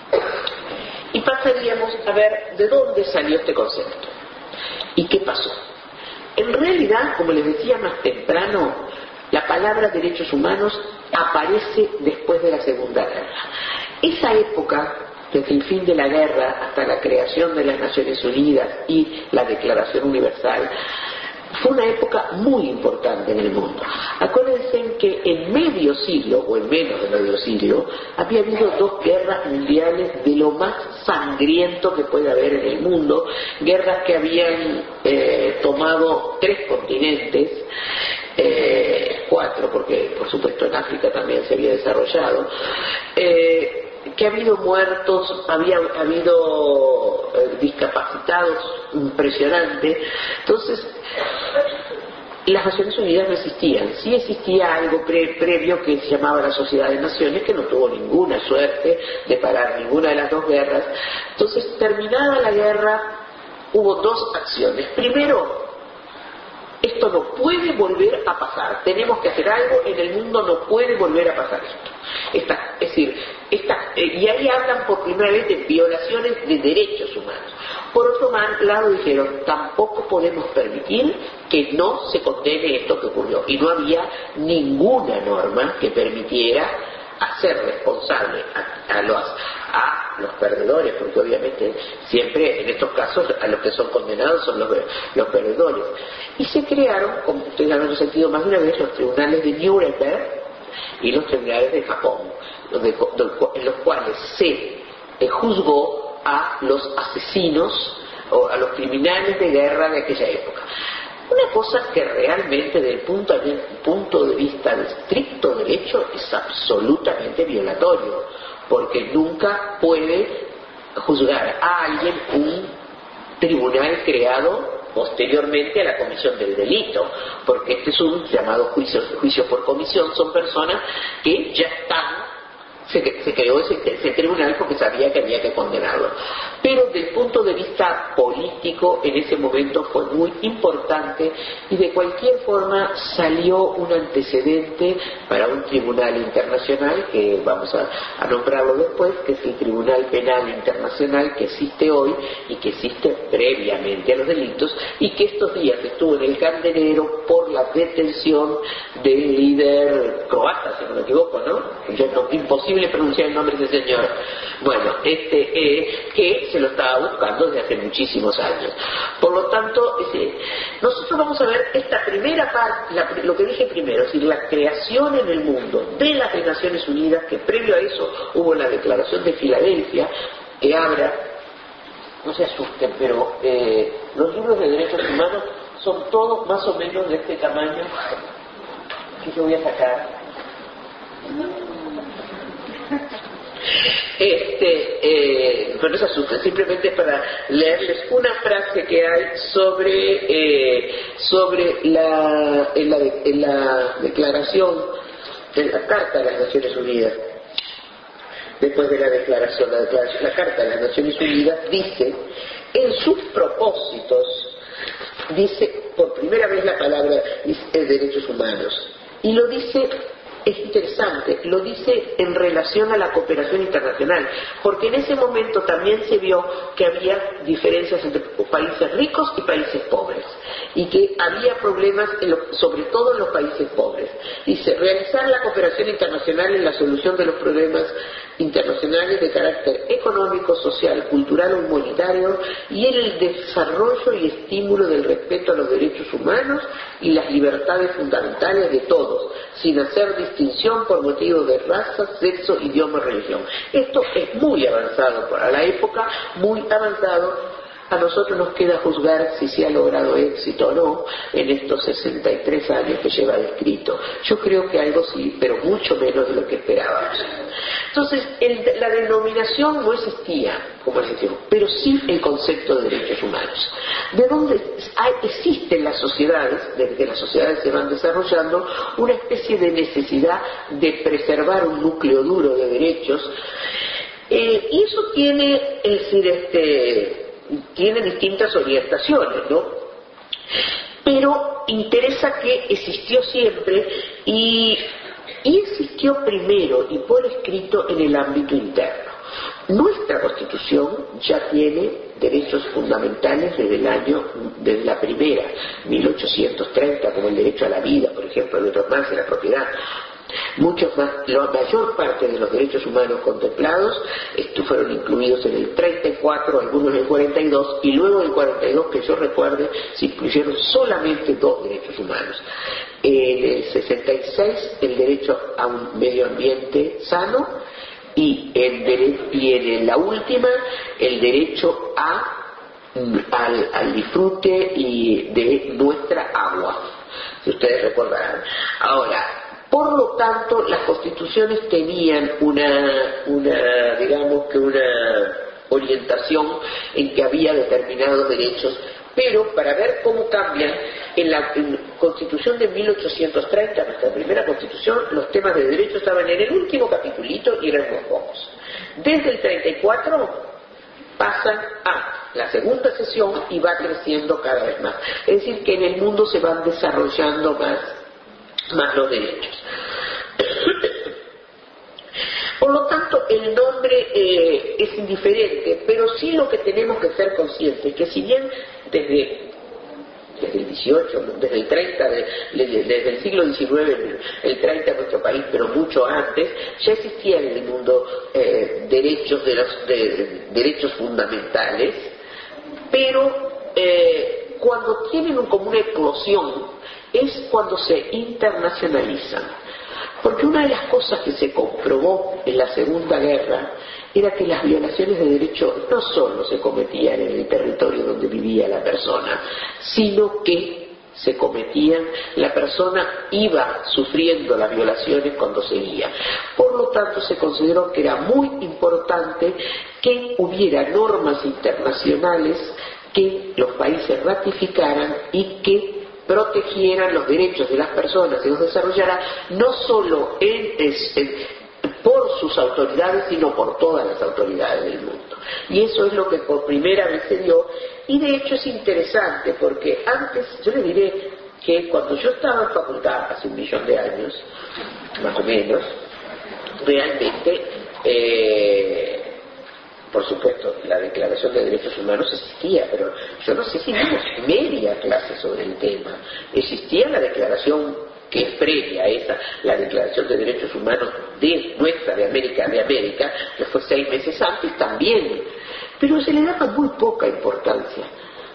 Y pasaríamos a ver de dónde salió este concepto y qué pasó. En realidad, como les decía más temprano, la palabra derechos humanos aparece después de la Segunda Guerra. Esa época, desde el fin de la guerra hasta la creación de las Naciones Unidas y la Declaración Universal, fue una época muy importante en el mundo. Acuérdense que en medio siglo, o en menos de medio siglo, había habido dos guerras mundiales de lo más sangriento que puede haber en el mundo, guerras que habían eh, tomado tres continentes, eh, cuatro, porque por supuesto en África también se había desarrollado, eh, que ha habido muertos, había habido eh, discapacitados impresionante. Entonces las Naciones Unidas no existían. Sí existía algo pre previo que se llamaba la Sociedad de Naciones, que no tuvo ninguna suerte de parar ninguna de las dos guerras. Entonces, terminada la guerra, hubo dos acciones. Primero, esto no puede volver a pasar, tenemos que hacer algo, en el mundo no puede volver a pasar esto. Esta, es decir, esta, eh, y ahí hablan por primera vez de violaciones de derechos humanos. Por otro lado dijeron, tampoco podemos permitir que no se condene esto que ocurrió. Y no había ninguna norma que permitiera hacer responsable a, a, los, a los perdedores, porque obviamente siempre en estos casos a los que son condenados son los, los perdedores. Y se crearon, como ustedes han sentido más de una vez, los tribunales de Nuremberg y los tribunales de Japón, donde, en los cuales se eh, juzgó a los asesinos o a los criminales de guerra de aquella época. Una cosa que realmente desde el punto de, punto de vista de estricto derecho es absolutamente violatorio, porque nunca puede juzgar a alguien un tribunal creado posteriormente a la comisión del delito, porque este es un llamado juicio, juicio por comisión, son personas que ya están, se, se creó ese, ese tribunal porque sabía que había que condenarlo. Pero desde el punto de vista político en ese momento fue muy importante, y de cualquier forma salió un antecedente para un tribunal internacional que vamos a, a nombrarlo después, que es el Tribunal Penal Internacional, que existe hoy y que existe previamente a los delitos, y que estos días estuvo en el candelero por la detención del líder croata, si no me equivoco, ¿no? Yo no, imposible pronunciar el nombre de ese señor. Bueno, este eh, que se lo estaba buscando desde hace muchísimos años. Por lo tanto, eh, nosotros vamos a ver esta primera parte, la, lo que dije primero, es decir, la creación en el mundo de las Naciones Unidas, que previo a eso hubo la Declaración de Filadelfia, que habla, no se asusten, pero eh, los libros de derechos humanos son todos más o menos de este tamaño que yo voy a sacar. Este, eh, pero no se asusten, simplemente para leerles una frase que hay sobre eh, sobre la en, la en la declaración de la Carta de las Naciones Unidas. después de la declaración, la declaración, la Carta de las Naciones Unidas dice, en sus propósitos, dice por primera vez la palabra dice, derechos humanos, y lo dice, es interesante, lo dice en relación a la cooperación internacional, porque en ese momento también se vio que había diferencias entre países ricos y países pobres, y que había problemas, en lo, sobre todo en los países pobres. Dice, realizar la cooperación internacional en la solución de los problemas internacionales de carácter económico, social, cultural o humanitario, y en el desarrollo y estímulo del respeto a los derechos humanos y las libertades fundamentales de todos, sin hacer distinción por motivo de raza, sexo, idioma o religión. Esto es muy avanzado para la época, muy avanzado. A nosotros nos queda juzgar si se ha logrado éxito o no en estos sesenta y tres años que lleva escrito. Yo creo que algo sí, pero mucho menos de lo que esperábamos. Entonces, el, la denominación no existía, como les decimos, pero sí el concepto de derechos humanos. De dónde hay, existe en las sociedades, desde que las sociedades se van desarrollando, una especie de necesidad de preservar un núcleo duro de derechos, eh, y eso tiene, es decir, este... tiene distintas orientaciones, ¿no? Pero interesa que existió siempre y, y existió primero y por escrito en el ámbito interno. Nuestra Constitución ya tiene derechos fundamentales desde el año, desde la primera, mil ochocientos treinta, como el derecho a la vida, por ejemplo, y otros más, de la propiedad. Muchos más, la mayor parte de los derechos humanos contemplados estos fueron incluidos en el treinta y cuatro, algunos en el cuarenta y dos, y luego en el cuarenta y dos, que yo recuerde, se incluyeron solamente dos derechos humanos. En el sesenta y seis, el derecho a un medio ambiente sano, y en, y en la última, el derecho a, al, al disfrute y de nuestra agua, si ustedes recordarán. Ahora, por lo tanto, las constituciones tenían una, una, digamos que una orientación en que había determinados derechos, pero para ver cómo cambian, en la en Constitución de mil ochocientos treinta, nuestra primera Constitución, los temas de derechos estaban en el último capitulito y eran muy pocos. Desde el treinta y cuatro pasan a la segunda sesión y va creciendo cada vez más. Es decir, que en el mundo se van desarrollando más más los derechos. Por lo tanto, el nombre eh, es indiferente, pero sí lo que tenemos que ser conscientes, que si bien desde, desde el dieciocho, desde el treinta, de, desde, desde el siglo diecinueve, el treinta en nuestro país, pero mucho antes, ya existían en el mundo eh, derechos, de los, de, de, derechos fundamentales, pero eh, cuando tienen un, como una eclosión, es cuando se internacionalizan. Porque una de las cosas que se comprobó en la Segunda Guerra era que las violaciones de derechos no solo se cometían en el territorio donde vivía la persona, sino que se cometían, la persona iba sufriendo las violaciones cuando seguía. Por lo tanto, se consideró que era muy importante que hubiera normas internacionales que los países ratificaran y que protegieran los derechos de las personas y los desarrollaran no solo en, en, por sus autoridades, sino por todas las autoridades del mundo. Y eso es lo que por primera vez se dio, y de hecho es interesante, porque antes, yo le diré que cuando yo estaba en facultad, hace un millón de años, más o menos, realmente, eh, por supuesto, la Declaración de Derechos Humanos existía, pero yo no sé si vimos media clase sobre el tema. Existía la declaración que es previa a esa, la Declaración de Derechos Humanos de nuestra, de América, de América, que fue seis meses antes también, pero se le daba muy poca importancia.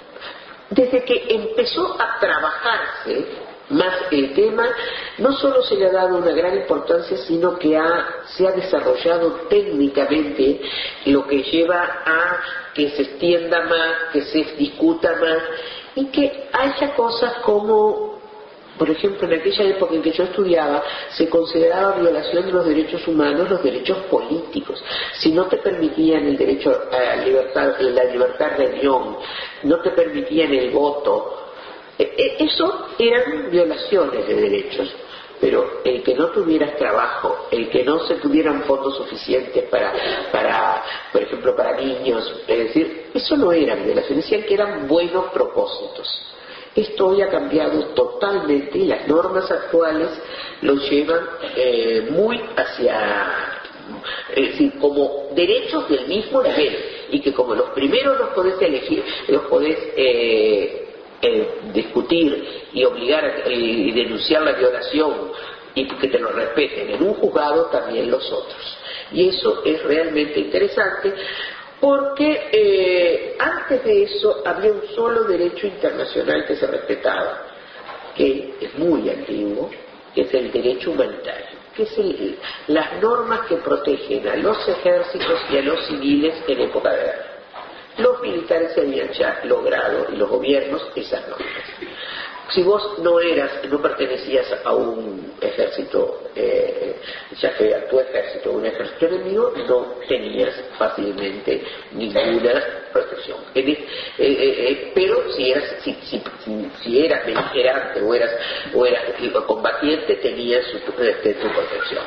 Desde que empezó a trabajarse más el tema, no solo se le ha dado una gran importancia, sino que ha, se ha desarrollado técnicamente, lo que lleva a que se extienda más, que se discuta más, y que haya cosas como, por ejemplo, en aquella época en que yo estudiaba, se consideraba violación de los derechos humanos los derechos políticos. Si no te permitían el derecho a la libertad, la libertad de reunión, no te permitían el voto, eso eran violaciones de derechos. pero el que no tuvieras trabajo, el que no se tuvieran fondos suficientes para, para por ejemplo, para niños, es decir, eso no era violación, decían que eran buenos propósitos. Esto hoy ha cambiado totalmente y las normas actuales lo llevan eh, muy hacia, es decir, como derechos del mismo nivel, y que como los primeros los podés elegir, los podés eh, eh, discutir y obligar a, eh, y denunciar la violación y que te lo respeten en un juzgado, también los otros. Y eso es realmente interesante, porque eh, antes de eso había un solo derecho internacional que se respetaba, que es muy antiguo, que es el derecho humanitario, que es el, las normas que protegen a los ejércitos y a los civiles en época de guerra. Los militares se habían ya logrado, y los gobiernos, esas normas. Si vos no eras, no pertenecías a un ejército, eh, ya que a tu ejército, un ejército enemigo, no tenías fácilmente ninguna protección. En, eh, eh, pero si eras, si, si, si, si eras beligerante o eras, o eras combatiente, tenías tu, este, tu protección.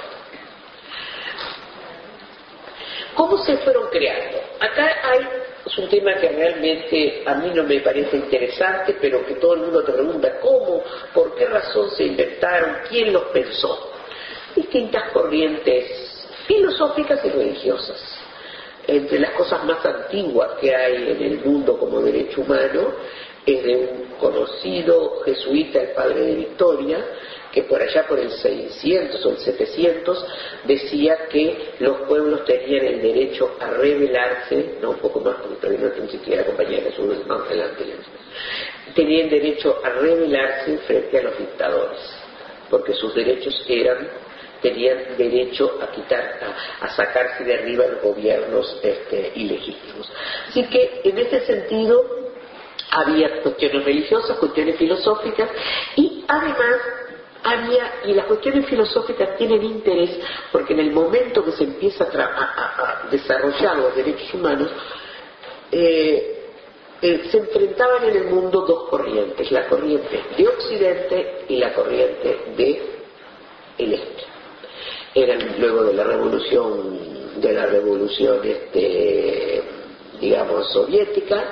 ¿Cómo se fueron creando? Acá hay, es un tema que realmente a mí no me parece interesante, pero que todo el mundo te pregunta cómo, por qué razón se inventaron, quién los pensó. Distintas corrientes filosóficas y religiosas. Entre las cosas más antiguas que hay en el mundo como derecho humano es de un conocido jesuita, el padre de Victoria, que por allá por el seiscientos o el setecientos decía que los pueblos tenían el derecho a rebelarse, no un poco más porque todavía no tengo siquiera compañía de Jesús, más adelante, tenían derecho a rebelarse frente a los dictadores, porque sus derechos eran, tenían derecho a quitar, a, a sacarse de arriba los gobiernos este, ilegítimos. Así que en ese sentido había cuestiones religiosas, cuestiones filosóficas, y además había, y las cuestiones filosóficas tienen interés porque en el momento que se empieza a, tra- a, a, a desarrollar los derechos humanos, eh, eh, se enfrentaban en el mundo dos corrientes, la corriente de Occidente y la corriente de el Este. Eran luego de la revolución, de la revolución este, digamos soviética.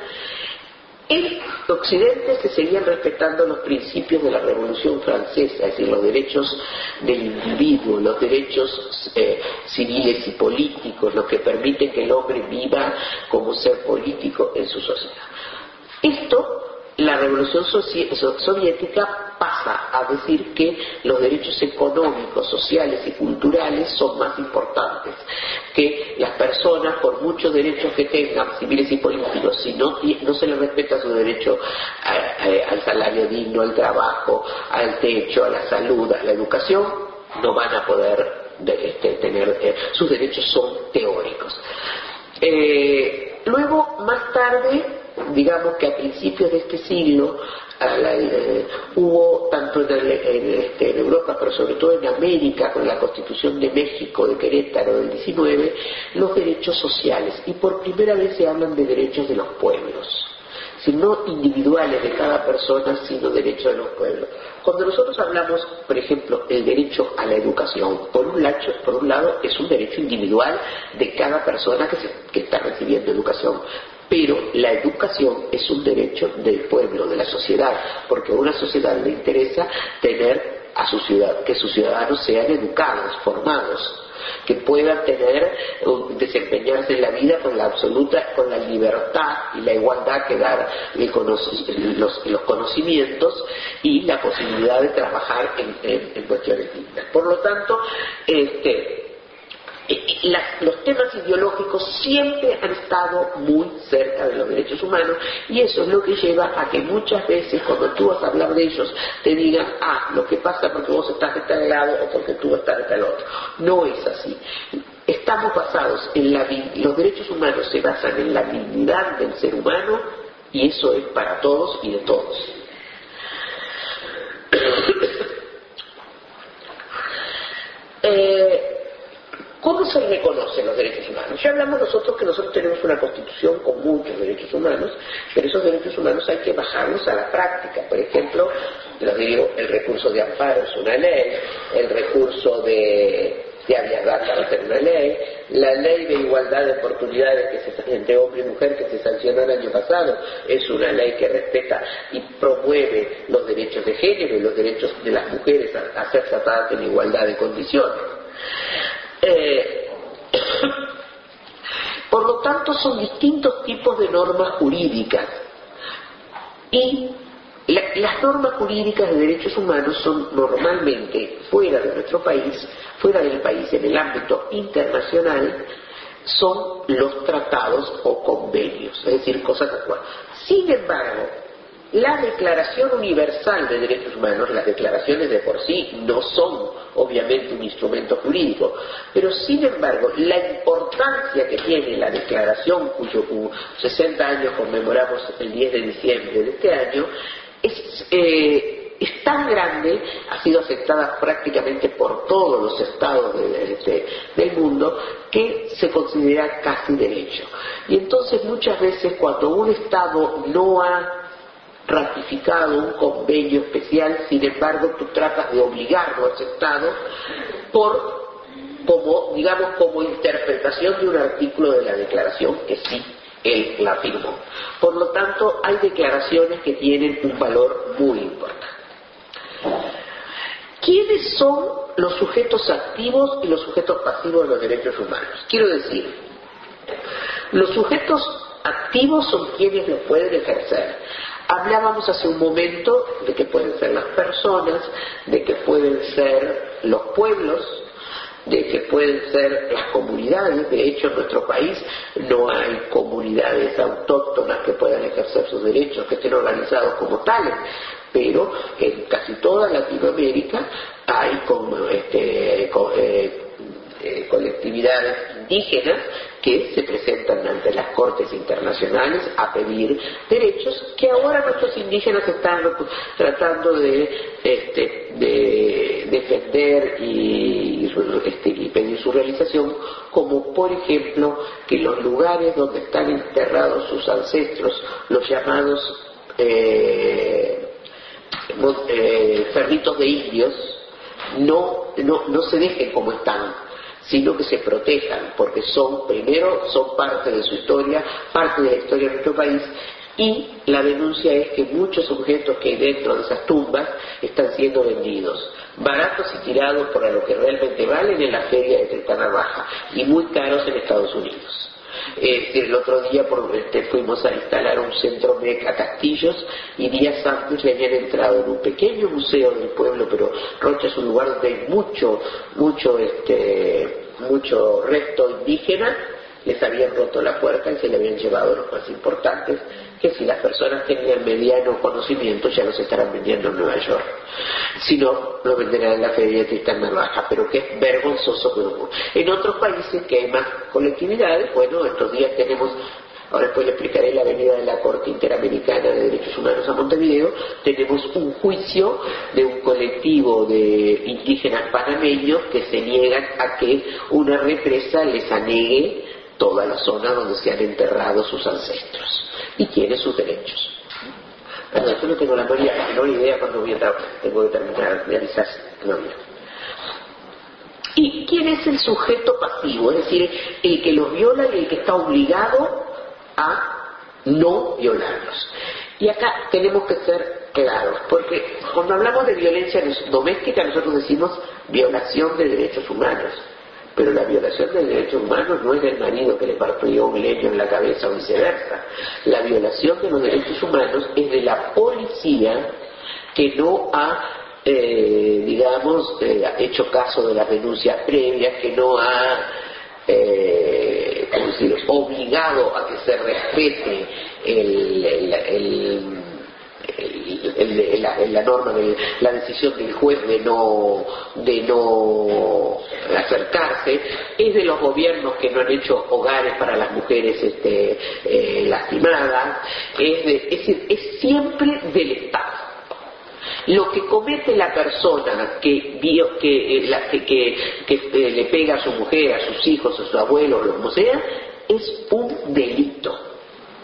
En Occidente se seguían respetando los principios de la Revolución Francesa, es decir, los derechos del individuo, los derechos eh, civiles y políticos, los que permiten que el hombre viva como ser político en su sociedad. Esto, la Revolución Soviética pasa a decir que los derechos económicos, sociales y culturales son más importantes, que las personas, por muchos derechos que tengan, civiles y políticos, si no, no se les respeta su derecho a, a, al salario digno, al trabajo, al techo, a la salud, a la educación, no van a poder de, este, tener, eh, sus derechos son teóricos. Eh, luego, más tarde, digamos que a principios de este siglo, a la, eh, hubo tanto en, el, en, este, en Europa, pero sobre todo en América, con la Constitución de México, de Querétaro del diecinueve, los derechos sociales, y por primera vez se hablan de derechos de los pueblos, si no individuales de cada persona, sino derechos de los pueblos. Cuando nosotros hablamos, por ejemplo, el derecho a la educación, por un lado, por un lado es un derecho individual de cada persona que, se, que está recibiendo educación, pero la educación es un derecho del pueblo, de la sociedad, porque a una sociedad le interesa tener a su ciudad, que sus ciudadanos sean educados, formados, que puedan tener, desempeñarse en la vida con la absoluta, con la libertad y la igualdad que dan los, los conocimientos y la posibilidad de trabajar en, en, en cuestiones dignas. Por lo tanto, este Las, los temas ideológicos siempre han estado muy cerca de los derechos humanos, y eso es lo que lleva a que muchas veces cuando tú vas a hablar de ellos te digan, ah, lo que pasa porque vos estás de tal lado o porque tú estás de tal otro. No es así. Estamos basados en la, los derechos humanos se basan en la dignidad del ser humano, y eso es para todos y de todos. eh, ¿Cómo se reconocen los derechos humanos? Ya hablamos nosotros que nosotros tenemos una constitución con muchos derechos humanos, pero esos derechos humanos hay que bajarlos a la práctica. Por ejemplo, Lo digo, el recurso de amparo es una ley, el recurso de, de habeas data va a ser una ley, la ley de igualdad de oportunidades que se, entre hombre y mujer que se sancionó el año pasado es una ley que respeta y promueve los derechos de género y los derechos de las mujeres a, a ser tratadas en igualdad de condiciones. Eh, por lo tanto, son distintos tipos de normas jurídicas y La, las normas jurídicas de derechos humanos son normalmente fuera de nuestro país, fuera del país, en el ámbito internacional, son los tratados o convenios, es decir, cosas actuales. Sin embargo, la Declaración Universal de Derechos Humanos, las declaraciones de por sí no son obviamente un instrumento jurídico, pero sin embargo la importancia que tiene la declaración, cuyo sesenta años conmemoramos el diez de diciembre de este año, es, eh, es tan grande, ha sido aceptada prácticamente por todos los estados de, de, del mundo, que se considera casi derecho. Y entonces muchas veces cuando un estado no ha ratificado un convenio especial, sin embargo tú tratas de obligarlo a ese estado por, como, digamos, como interpretación de un artículo de la declaración que sí él la firmó. Por lo tanto, hay declaraciones que tienen un valor muy importante. ¿Quiénes son los sujetos activos y los sujetos pasivos de los derechos humanos? Quiero decir, los sujetos activos son quienes los pueden ejercer. Hablábamos hace un momento de que pueden ser las personas, de que pueden ser los pueblos, de que pueden ser las comunidades. De hecho, en nuestro país no hay comunidades autóctonas que puedan ejercer sus derechos, que estén organizados como tales, pero en casi toda Latinoamérica hay como, este, co, eh, eh, colectividades indígenas que se presentan ante las cortes internacionales a pedir derechos que ahora nuestros indígenas están tratando de, este, de defender y, este, y pedir su realización, como por ejemplo que los lugares donde están enterrados sus ancestros, los llamados eh, eh, cerritos de indios, no, no, no se dejen como están, sino que se protejan, porque son, primero, son parte de su historia, parte de la historia de nuestro país, y la denuncia es que muchos objetos que hay dentro de esas tumbas están siendo vendidos, baratos y tirados por a lo que realmente valen en la feria de Tristana Baja, y muy caros en Estados Unidos. Eh, el otro día por, este, fuimos a instalar un centro meca Castillos, y días antes le habían entrado en un pequeño museo del pueblo, pero Rocha es un lugar donde hay mucho, mucho, este, mucho resto indígena. Les habían roto la puerta y se le habían llevado los más importantes, que si las personas tenían mediano conocimiento ya los estarán vendiendo en Nueva York, si no, los venderán en la feria de Tristana Baja, pero que es vergonzoso que no. En otros países que hay más colectividades, bueno, estos días tenemos, ahora después le explicaré, la avenida de la Corte Interamericana de Derechos Humanos a Montevideo, tenemos un juicio de un colectivo de indígenas panameños que se niegan a que una represa les anegue toda la zona donde se han enterrado sus ancestros y tiene sus derechos. Bueno, yo no tengo la menor idea cuando voy a trabajar, tengo que terminar de avisar. No, no. ¿Y quién es el sujeto pasivo? Es decir, el que los viola y el que está obligado a no violarlos. Y acá tenemos que ser claros, porque cuando hablamos de violencia doméstica nosotros decimos violación de derechos humanos. Pero la violación de derechos humanos no es del marido que le partió un leño en la cabeza o viceversa. La violación de los derechos humanos es de la policía que no ha, eh, digamos, eh, hecho caso de las denuncias previas, que no ha, eh, ¿cómo decir?, obligado a que se respete el, el, el El, el, la, la norma de la decisión del juez de no de no acercarse, es de los gobiernos que no han hecho hogares para las mujeres este, eh, lastimadas, es, de, es, es siempre del Estado. Lo que comete la persona que, vio, que, la, que, que, que eh, le pega a su mujer, a sus hijos, a su abuelo, o lo como sea, es un delito.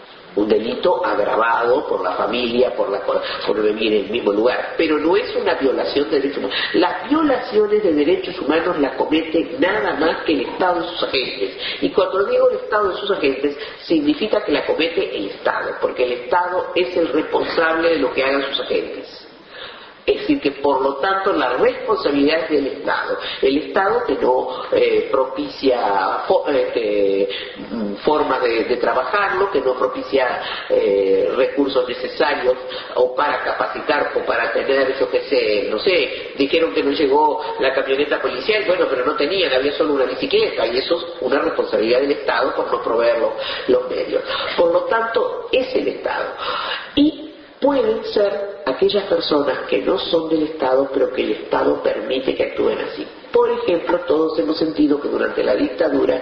un delito agravado por la familia, por, la, por vivir en el mismo lugar, pero no es una violación de derechos humanos. Las violaciones de derechos humanos las cometen nada más que el Estado y sus agentes, y cuando digo el Estado y sus agentes significa que la comete el Estado, porque el Estado es el responsable de lo que hagan sus agentes. Es decir, que por lo tanto la responsabilidad es del Estado. El Estado que no eh, propicia fo este, formas de, de trabajarlo, que no propicia eh, recursos necesarios o para capacitar o para tener, yo qué sé, no sé, dijeron que no llegó la camioneta policial, bueno, pero no tenían, había solo una bicicleta, y eso es una responsabilidad del Estado por no proveer los, los medios. Por lo tanto, es el Estado. Y pueden ser aquellas personas que no son del Estado, pero que el Estado permite que actúen así. Por ejemplo, todos hemos sentido que durante la dictadura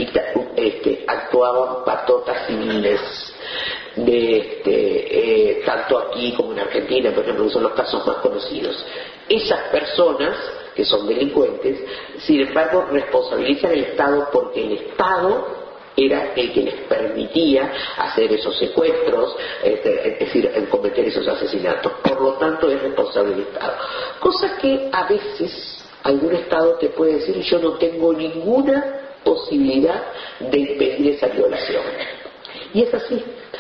este, actuaban patotas civiles, de, este, eh, tanto aquí como en Argentina, por ejemplo, que son los casos más conocidos. Esas personas que son delincuentes, sin embargo, responsabilizan al Estado porque el Estado era el que les permitía hacer esos secuestros, es decir, cometer esos asesinatos. Por lo tanto, es responsable del Estado. Cosa que a veces algún Estado te puede decir: yo no tengo ninguna posibilidad de impedir esa violación. Y es así.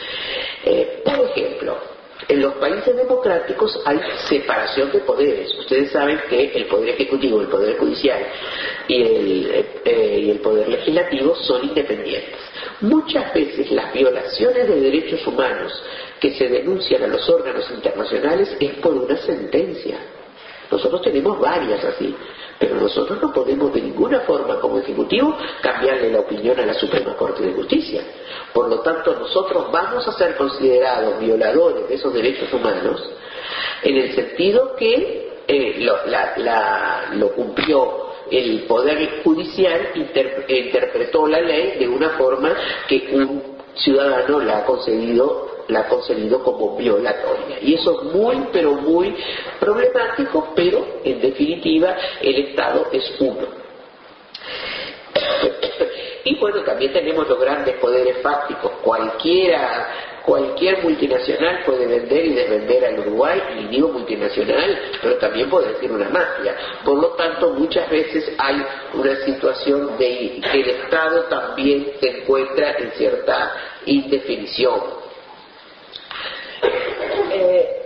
Eh, por ejemplo, en los países democráticos hay separación de poderes. Ustedes saben que el poder ejecutivo, el poder judicial y el, eh, y el poder legislativo son independientes. Muchas veces las violaciones de derechos humanos que se denuncian a los órganos internacionales es por una sentencia. Nosotros tenemos varias así, pero nosotros no podemos de ninguna forma como Ejecutivo cambiarle la opinión a la Suprema Corte de Justicia. Por lo tanto, nosotros vamos a ser considerados violadores de esos derechos humanos en el sentido que eh, lo, la, la, lo cumplió el Poder Judicial, inter, interpretó la ley de una forma que un ciudadano la ha concedido la ha concebido como violatoria, y eso es muy pero muy problemático, pero en definitiva el Estado es uno. Y bueno, también tenemos los grandes poderes fácticos. Cualquiera cualquier multinacional puede vender y desvender al Uruguay, y digo multinacional, pero también puede decir una mafia. Por lo tanto, muchas veces hay una situación de que el Estado también se encuentra en cierta indefinición. Eh,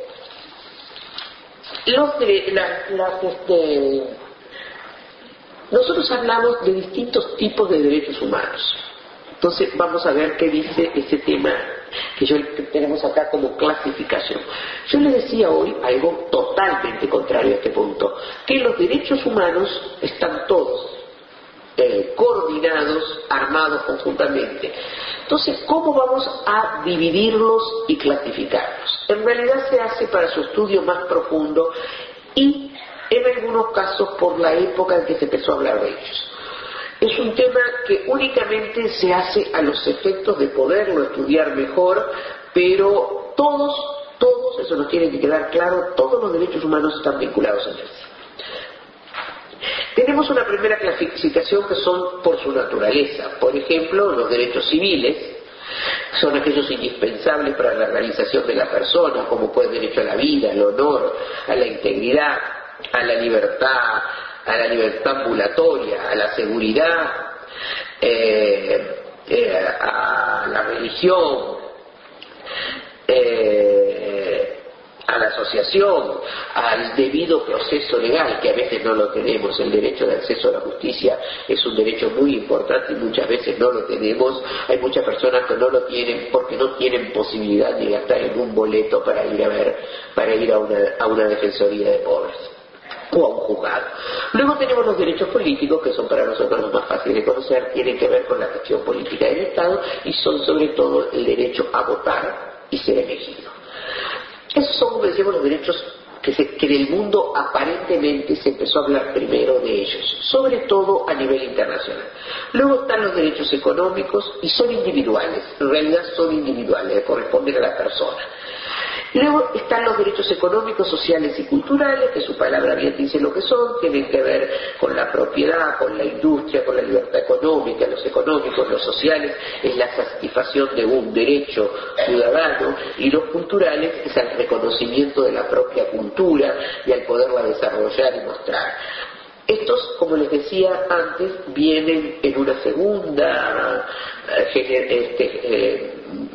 los de, la, la, este, nosotros hablamos de distintos tipos de derechos humanos. Entonces vamos a ver qué dice ese tema que, yo, que tenemos acá como clasificación. Yo les decía hoy algo totalmente contrario a este punto, que los derechos humanos están todos eh, coordinados, armados conjuntamente. Entonces, ¿cómo vamos a dividirlos y clasificarlos? En realidad se hace para su estudio más profundo y en algunos casos por la época en que se empezó a hablar de ellos. Es un tema que únicamente se hace a los efectos de poderlo estudiar mejor, pero todos, todos, eso nos tiene que quedar claro, todos los derechos humanos están vinculados a ellos. Tenemos una primera clasificación que son por su naturaleza. Por ejemplo, los derechos civiles son aquellos indispensables para la realización de la persona, como puede el derecho a la vida, al honor, a la integridad, a la libertad, a la libertad ambulatoria, a la seguridad, eh, eh, a la religión, eh, a la asociación, al debido proceso legal, que a veces no lo tenemos. El derecho de acceso a la justicia es un derecho muy importante y muchas veces no lo tenemos. Hay muchas personas que no lo tienen porque no tienen posibilidad de gastar en un boleto para ir a ver, para ir a una, a una defensoría de pobres o a un juzgado. Luego tenemos los derechos políticos, que son para nosotros los más fáciles de conocer, tienen que ver con la gestión política del Estado y son sobre todo el derecho a votar y ser elegido. Esos son, como decíamos, los derechos que, se, que en el mundo aparentemente se empezó a hablar primero de ellos, sobre todo a nivel internacional. Luego están los derechos económicos y son individuales, en realidad son individuales, corresponden a la persona. Luego están los derechos económicos, sociales y culturales, que su palabra bien dice lo que son, tienen que ver con la propiedad, con la industria, con la libertad económica, los económicos, los sociales, es la satisfacción de un derecho ciudadano, y los culturales es el reconocimiento de la propia cultura y al poderla desarrollar y mostrar. Estos, como les decía antes, vienen en una segunda, eh, este, eh,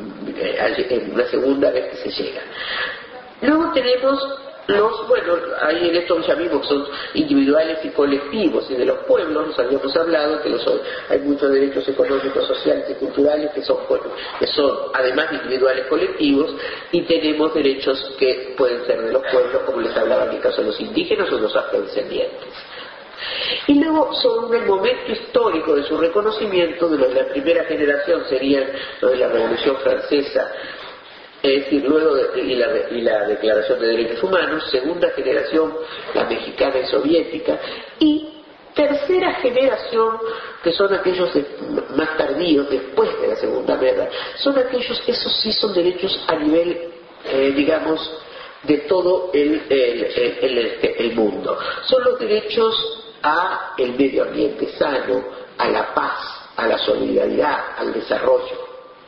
en una segunda vez que se llega. Luego tenemos los, bueno, hay en estos ya vimos que son individuales y colectivos, y de los pueblos nos habíamos hablado que los, hay muchos derechos económicos, sociales y culturales que son, que son además de individuales colectivos, y tenemos derechos que pueden ser de los pueblos, como les hablaba en el caso de los indígenas o los afrodescendientes. Y luego, sobre el momento histórico de su reconocimiento, de los de la primera generación serían los de la Revolución Francesa, es decir, luego de, y, la, y la Declaración de Derechos Humanos, segunda generación, la mexicana y soviética, y tercera generación, que son aquellos de, más tardíos, después de la Segunda Guerra, son aquellos, esos sí son derechos a nivel, eh, digamos, de todo el, el, el, el, el mundo. Son los derechos a el medio ambiente sano, a la paz, a la solidaridad, al desarrollo.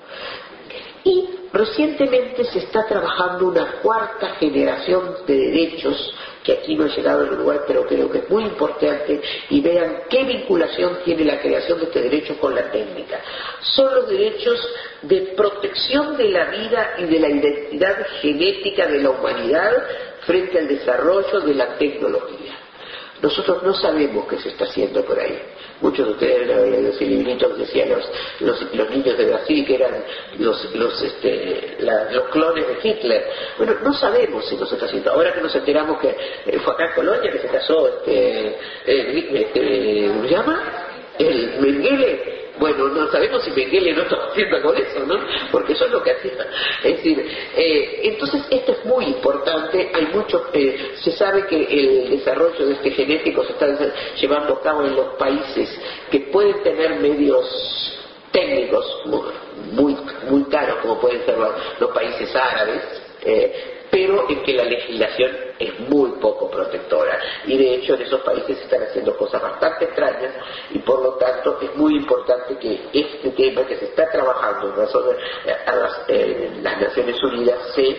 Y recientemente se está trabajando una cuarta generación de derechos, que aquí no ha llegado al Uruguay, pero creo que es muy importante, y vean qué vinculación tiene la creación de este derecho con la técnica. Son los derechos de protección de la vida y de la identidad genética de la humanidad frente al desarrollo de la tecnología. Nosotros no sabemos qué se está haciendo por ahí. Muchos de ustedes deben haber leído ese librito que decían los, los, los niños de Brasil, que eran los, los, este, la, los clones de Hitler. Bueno, no sabemos si nos está haciendo. Ahora que nos enteramos que eh, fue acá en Colonia que se casó, este, eh, este, ¿cómo se llama? El Mengele. Bueno, no sabemos si Mengele no está haciendo con eso, ¿no? Porque eso es lo que hacía. Es decir, eh, entonces esto es muy importante. Hay mucho, eh, se sabe que el desarrollo de este genético se está llevando a cabo en los países que pueden tener medios técnicos muy, muy caros, como pueden ser los, los países árabes, eh, pero en que la legislación es muy poco protectora, y de hecho en esos países se están haciendo cosas bastante extrañas, y por lo tanto es muy importante que este tema que se está trabajando en razón de, a las, eh, las Naciones Unidas se,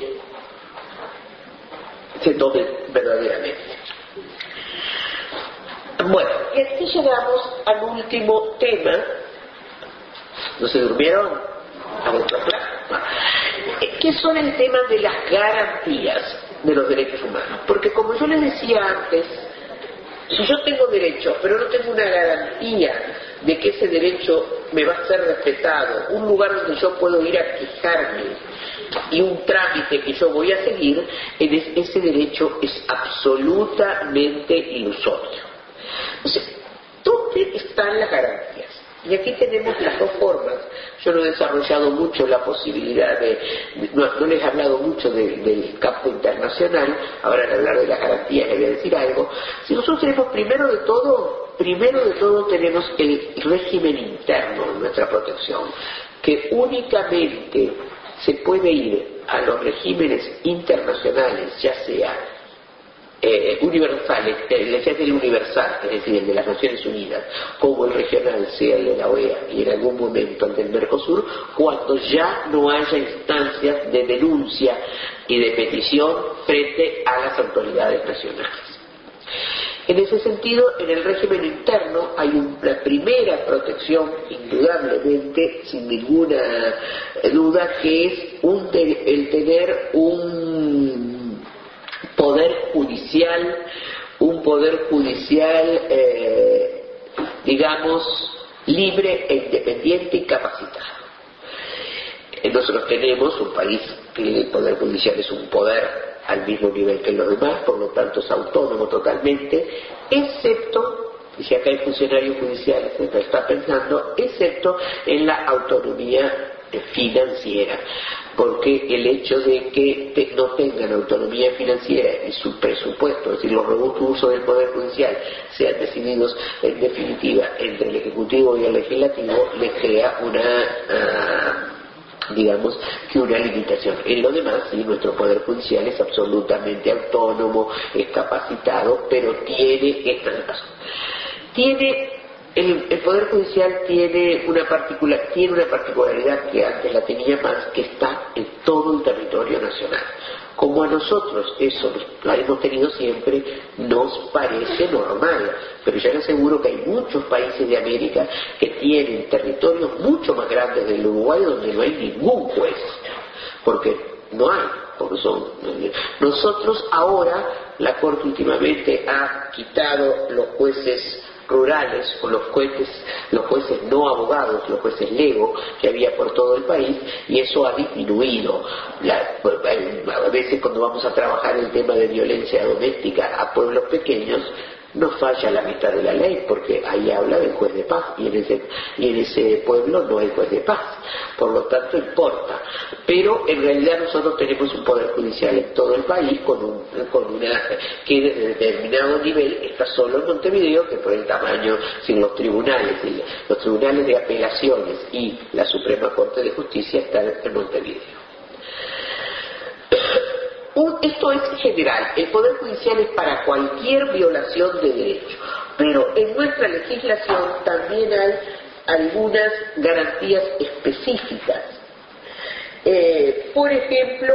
se tome verdaderamente. Bueno, y aquí llegamos al último tema. ¿No se durmieron? ¿A vuestro plan? ¿Qué son el tema de las garantías de los derechos humanos? Porque como yo les decía antes, si yo tengo derechos, pero no tengo una garantía de que ese derecho me va a ser respetado, un lugar donde yo puedo ir a quejarme y un trámite que yo voy a seguir, ese derecho es absolutamente ilusorio. Entonces, ¿dónde están las garantías? Y aquí tenemos las dos formas. Yo no he desarrollado mucho la posibilidad de, no, no les he hablado mucho de, del campo internacional. Ahora al hablar de las garantías les voy a decir algo. Si nosotros tenemos primero de todo, primero de todo tenemos el régimen interno de nuestra protección, que únicamente se puede ir a los regímenes internacionales, ya sea Eh, universales, eh, ya del universal, es decir, el de las Naciones Unidas, como el regional, sea el de la O E A y en algún momento el del Mercosur, cuando ya no haya instancias de denuncia y de petición frente a las autoridades nacionales. En ese sentido, en el régimen interno hay una primera protección, indudablemente, sin ninguna duda, que es un de, el tener un poder judicial, un poder judicial, eh, digamos, libre, e independiente y capacitado. Nosotros tenemos un país que el poder judicial es un poder al mismo nivel que los demás, por lo tanto es autónomo totalmente, excepto, dice acá hay funcionarios judiciales, se está pensando, excepto en la autonomía financiera, porque el hecho de que te, no tengan autonomía financiera y su presupuesto, es decir, los robustos usos del Poder Judicial, sean decididos en definitiva entre el Ejecutivo y el Legislativo, les crea una, uh, digamos, que una limitación. En lo demás, sí, nuestro Poder Judicial es absolutamente autónomo, es capacitado, pero tiene esta razón. Tiene, el, el Poder Judicial tiene una, particular, tiene una particularidad que antes la tenía más, que está en todo el territorio nacional. Como a nosotros eso lo hemos tenido siempre, nos parece normal, pero yo les aseguro que hay muchos países de América que tienen territorios mucho más grandes del Uruguay donde no hay ningún juez, porque no hay, porque son... Nosotros ahora, la Corte últimamente ha quitado los jueces rurales o los jueces, los jueces no abogados, los jueces legos que había por todo el país, y eso ha disminuido. La, a veces cuando vamos a trabajar el tema de violencia doméstica a pueblos pequeños, nos falla la mitad de la ley, porque ahí habla del juez de paz, y en ese, y en ese pueblo no hay juez de paz, por lo tanto importa. Pero en realidad nosotros tenemos un poder judicial en todo el país, con, un, con una que de determinado nivel está solo en Montevideo, que por el tamaño, sin los tribunales, los tribunales de apelaciones y la Suprema Corte de Justicia están en Montevideo. Esto es general, el Poder Judicial es para cualquier violación de derecho, pero en nuestra legislación también hay algunas garantías específicas. Eh, por ejemplo,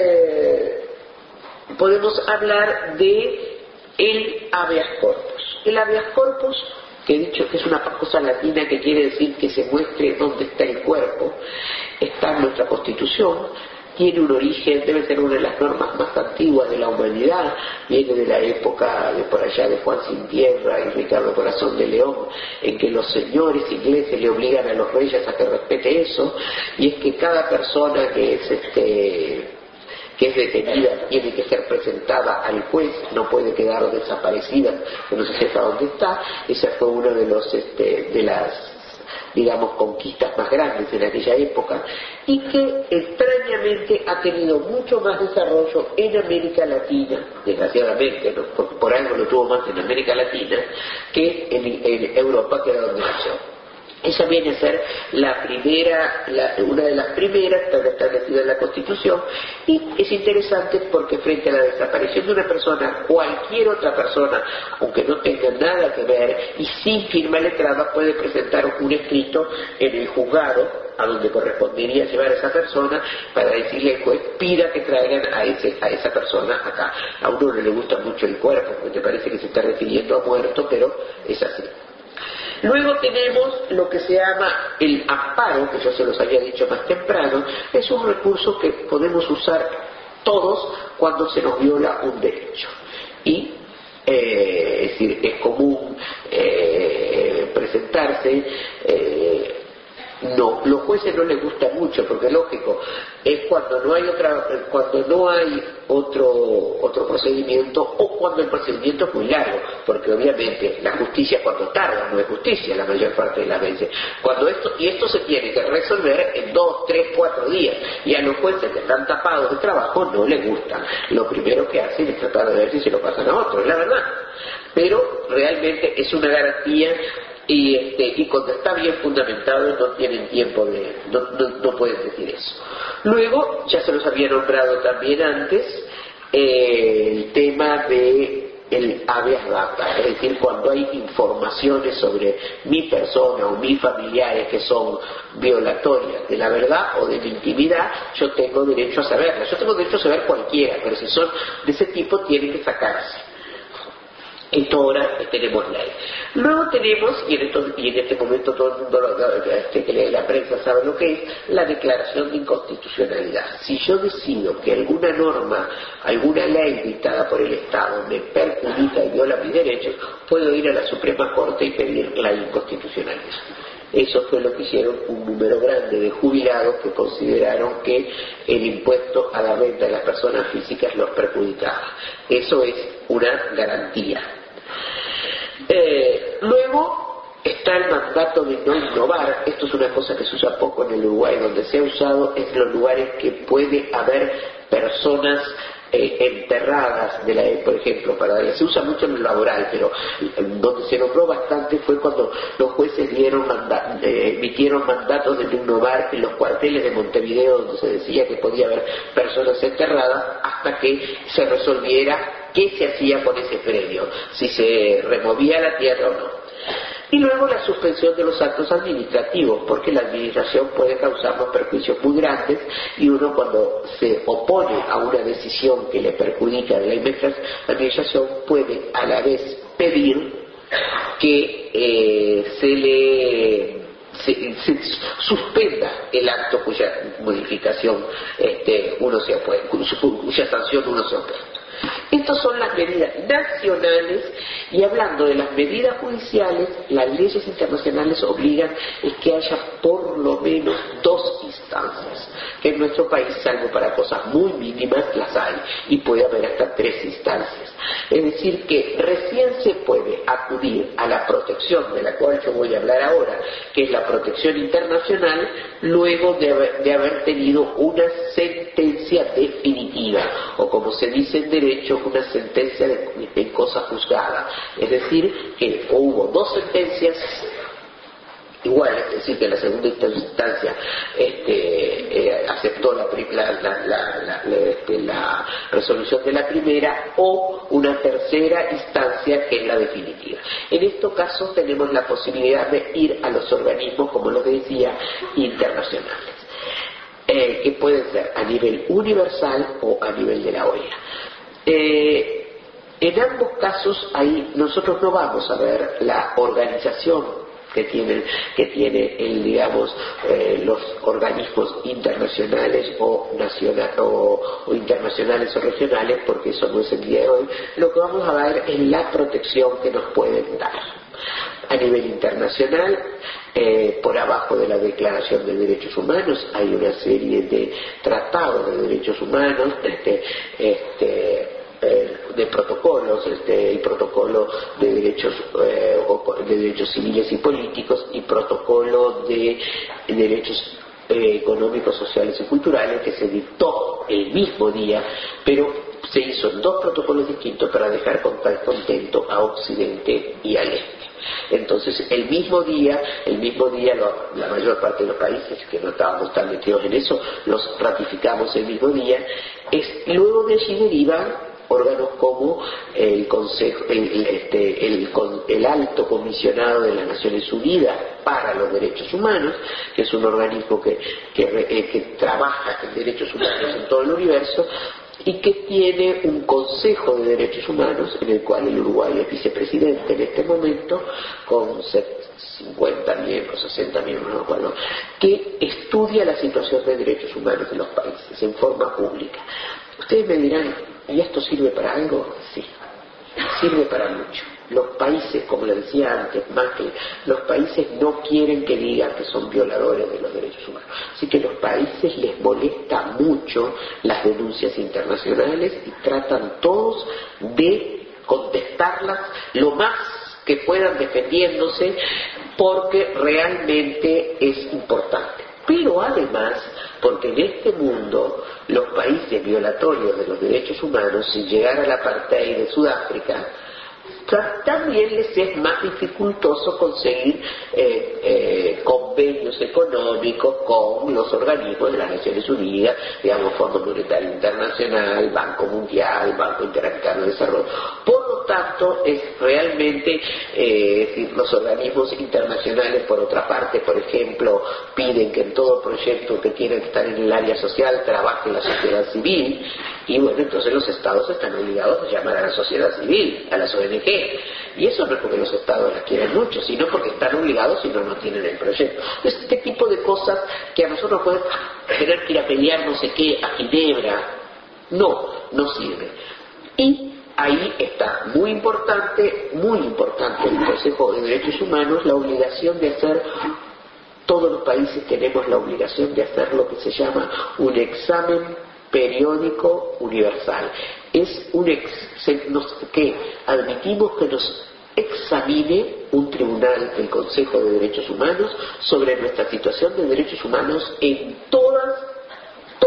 eh, podemos hablar de el habeas corpus. El habeas corpus, que he dicho que es una cosa latina que quiere decir que se muestre dónde está el cuerpo, está en nuestra Constitución. Tiene un origen, debe ser una de las normas más antiguas de la humanidad, viene de la época de por allá de Juan Sin Tierra y Ricardo Corazón de León, en que los señores ingleses le obligan a los reyes a que respete eso, y es que cada persona que es este que es detenida tiene que ser presentada al juez, no puede quedar desaparecida, que no se sepa dónde está. Esa fue una de los este, de las digamos, conquistas más grandes en aquella época, y que extrañamente ha tenido mucho más desarrollo en América Latina, desgraciadamente, ¿no? Porque por algo lo tuvo más en América Latina que en, en Europa, que era donde nació. Esa viene a ser la primera, la, una de las primeras que está establecida en la Constitución, y es interesante porque frente a la desaparición de una persona, cualquier otra persona, aunque no tenga nada que ver y sin firma letrada, puede presentar un escrito en el juzgado a donde correspondería llevar a esa persona para decirle al juez, pida que traigan a, ese, a esa persona acá. A uno no le gusta mucho el cuerpo porque te parece que se está refiriendo a muerto, pero es así. Luego tenemos lo que se llama el amparo, que yo se los había dicho más temprano. Es un recurso que podemos usar todos cuando se nos viola un derecho. Y, eh, es decir, es común eh, presentarse... Eh, No, los jueces no les gusta mucho, porque lógico, es cuando no hay otra, cuando no hay otro, otro procedimiento, o cuando el procedimiento es muy largo, porque obviamente la justicia cuando tarda no es justicia la mayor parte de las veces. Cuando esto, y esto se tiene que resolver en dos, tres, cuatro días, y a los jueces que están tapados de trabajo no les gusta. Lo primero que hacen es tratar de ver si se lo pasan a otro, es la verdad. Pero realmente es una garantía. Y, este, y cuando está bien fundamentado no tienen tiempo de, no, no, no pueden decir eso. Luego, ya se los había nombrado también antes, eh, el tema de el habeas data, es decir, cuando hay informaciones sobre mi persona o mis familiares que son violatorias de la verdad o de mi intimidad, yo tengo derecho a saberlas. Yo tengo derecho a saber cualquiera, pero si son de ese tipo tienen que sacarse. Esto ahora tenemos ley. Luego tenemos, y en, esto, y en este momento todo el mundo, este, que lee la prensa sabe lo que es, la declaración de inconstitucionalidad. Si yo decido que alguna norma, alguna ley dictada por el Estado me perjudica y viola mis derechos, puedo ir a la Suprema Corte y pedir la inconstitucionalidad. Eso fue lo que hicieron un número grande de jubilados que consideraron que el impuesto a la renta de las personas físicas los perjudicaba. Eso es una garantía. Eh, luego está el mandato de no innovar. Esto es una cosa que se usa poco en el Uruguay. Donde se ha usado es en los lugares que puede haber personas eh, enterradas de la, por ejemplo, para se usa mucho en el laboral, pero donde se nombró bastante fue cuando los jueces dieron manda, eh, emitieron mandatos de innovar en los cuarteles de Montevideo, donde se decía que podía haber personas enterradas, hasta que se resolviera qué se hacía con ese predio, si se removía la tierra o no. Y luego la suspensión de los actos administrativos, porque la administración puede causarnos perjuicios muy grandes, y uno cuando se opone a una decisión que le perjudica a la administración puede a la vez pedir que eh, se le se, se suspenda el acto cuya modificación este, uno se opone, cuya sanción uno se opone. Estas son las medidas nacionales, y hablando de las medidas judiciales, las leyes internacionales obligan es que haya por lo menos dos instancias, que en nuestro país, salvo para cosas muy mínimas, las hay, y puede haber hasta tres instancias. Es decir, que recién se puede acudir a la protección de la cual yo voy a hablar ahora, que es la protección internacional, luego de haber, de haber tenido una sentencia definitiva, o como se dice en derecho, una sentencia de, de cosa juzgada. Es decir, que hubo dos sentencias igual, es decir, que la segunda instancia este, eh, aceptó la, la, la, la, la, este, la resolución de la primera, o una tercera instancia que es la definitiva. En estos casos tenemos la posibilidad de ir a los organismos, como lo decía, internacionales, eh, que pueden ser a nivel universal o a nivel de la O E A. Eh, en ambos casos ahí nosotros no vamos a ver la organización que tienen, que tiene el, digamos, eh, los organismos internacionales o, nacional, o, o internacionales o regionales, porque eso no es el día de hoy. Lo que vamos a ver es la protección que nos pueden dar a nivel internacional. Eh, por abajo de la Declaración de Derechos Humanos hay una serie de tratados de derechos humanos, este, este eh, de protocolos, este, el protocolo de derechos eh, de derechos civiles y políticos, y protocolo de derechos eh, económicos, sociales y culturales, que se dictó el mismo día, pero se hizo en dos protocolos distintos para dejar contento a Occidente y al Este. Entonces, el mismo día, el mismo día, lo, la mayor parte de los países que no estábamos tan metidos en eso, los ratificamos el mismo día. Es, luego de allí derivan órganos como el Consejo, el, el, este, el, el Alto Comisionado de las Naciones Unidas para los Derechos Humanos, que es un organismo que, que, eh, que trabaja en derechos humanos en todo el universo, y que tiene un Consejo de Derechos Humanos, en el cual el Uruguay es vicepresidente en este momento, con cincuenta miembros, sesenta miembros, no recuerdo, que estudia la situación de derechos humanos de los países en forma pública. Ustedes me dirán, ¿y esto sirve para algo? Sí, sirve para mucho. Los países, como le decía antes, más que los países no quieren que digan que son violadores de los derechos humanos. Así que a los países les molesta mucho las denuncias internacionales y tratan todos de contestarlas lo más que puedan defendiéndose, porque realmente es importante. Pero además, porque en este mundo los países violatorios de los derechos humanos, sin llegar al apartheid de Sudáfrica, también les es más dificultoso conseguir eh, eh, convenios económicos con los organismos de las Naciones Unidas, digamos, Fondo Monetario Internacional, Banco Mundial, Banco Interamericano de Desarrollo. Por lo tanto, es realmente, eh, es decir, los organismos internacionales, por otra parte, por ejemplo, piden que en todo proyecto que quiera estar en el área social trabaje la sociedad civil, y bueno, entonces los estados están obligados a llamar a la sociedad civil, a las O N G, y eso no es porque los estados las quieren mucho, sino porque están obligados y no, no tienen el proyecto. Este tipo de cosas que a nosotros pueden tener que ir a pelear no sé qué a Ginebra, no, no sirve. Y ahí está muy importante, muy importante el Consejo de Derechos Humanos, la obligación de hacer, todos los países tenemos la obligación de hacer lo que se llama un examen periódico universal. Es un ex, se, nos, que admitimos que nos examine un tribunal del Consejo de Derechos Humanos sobre nuestra situación de derechos humanos en todas, todas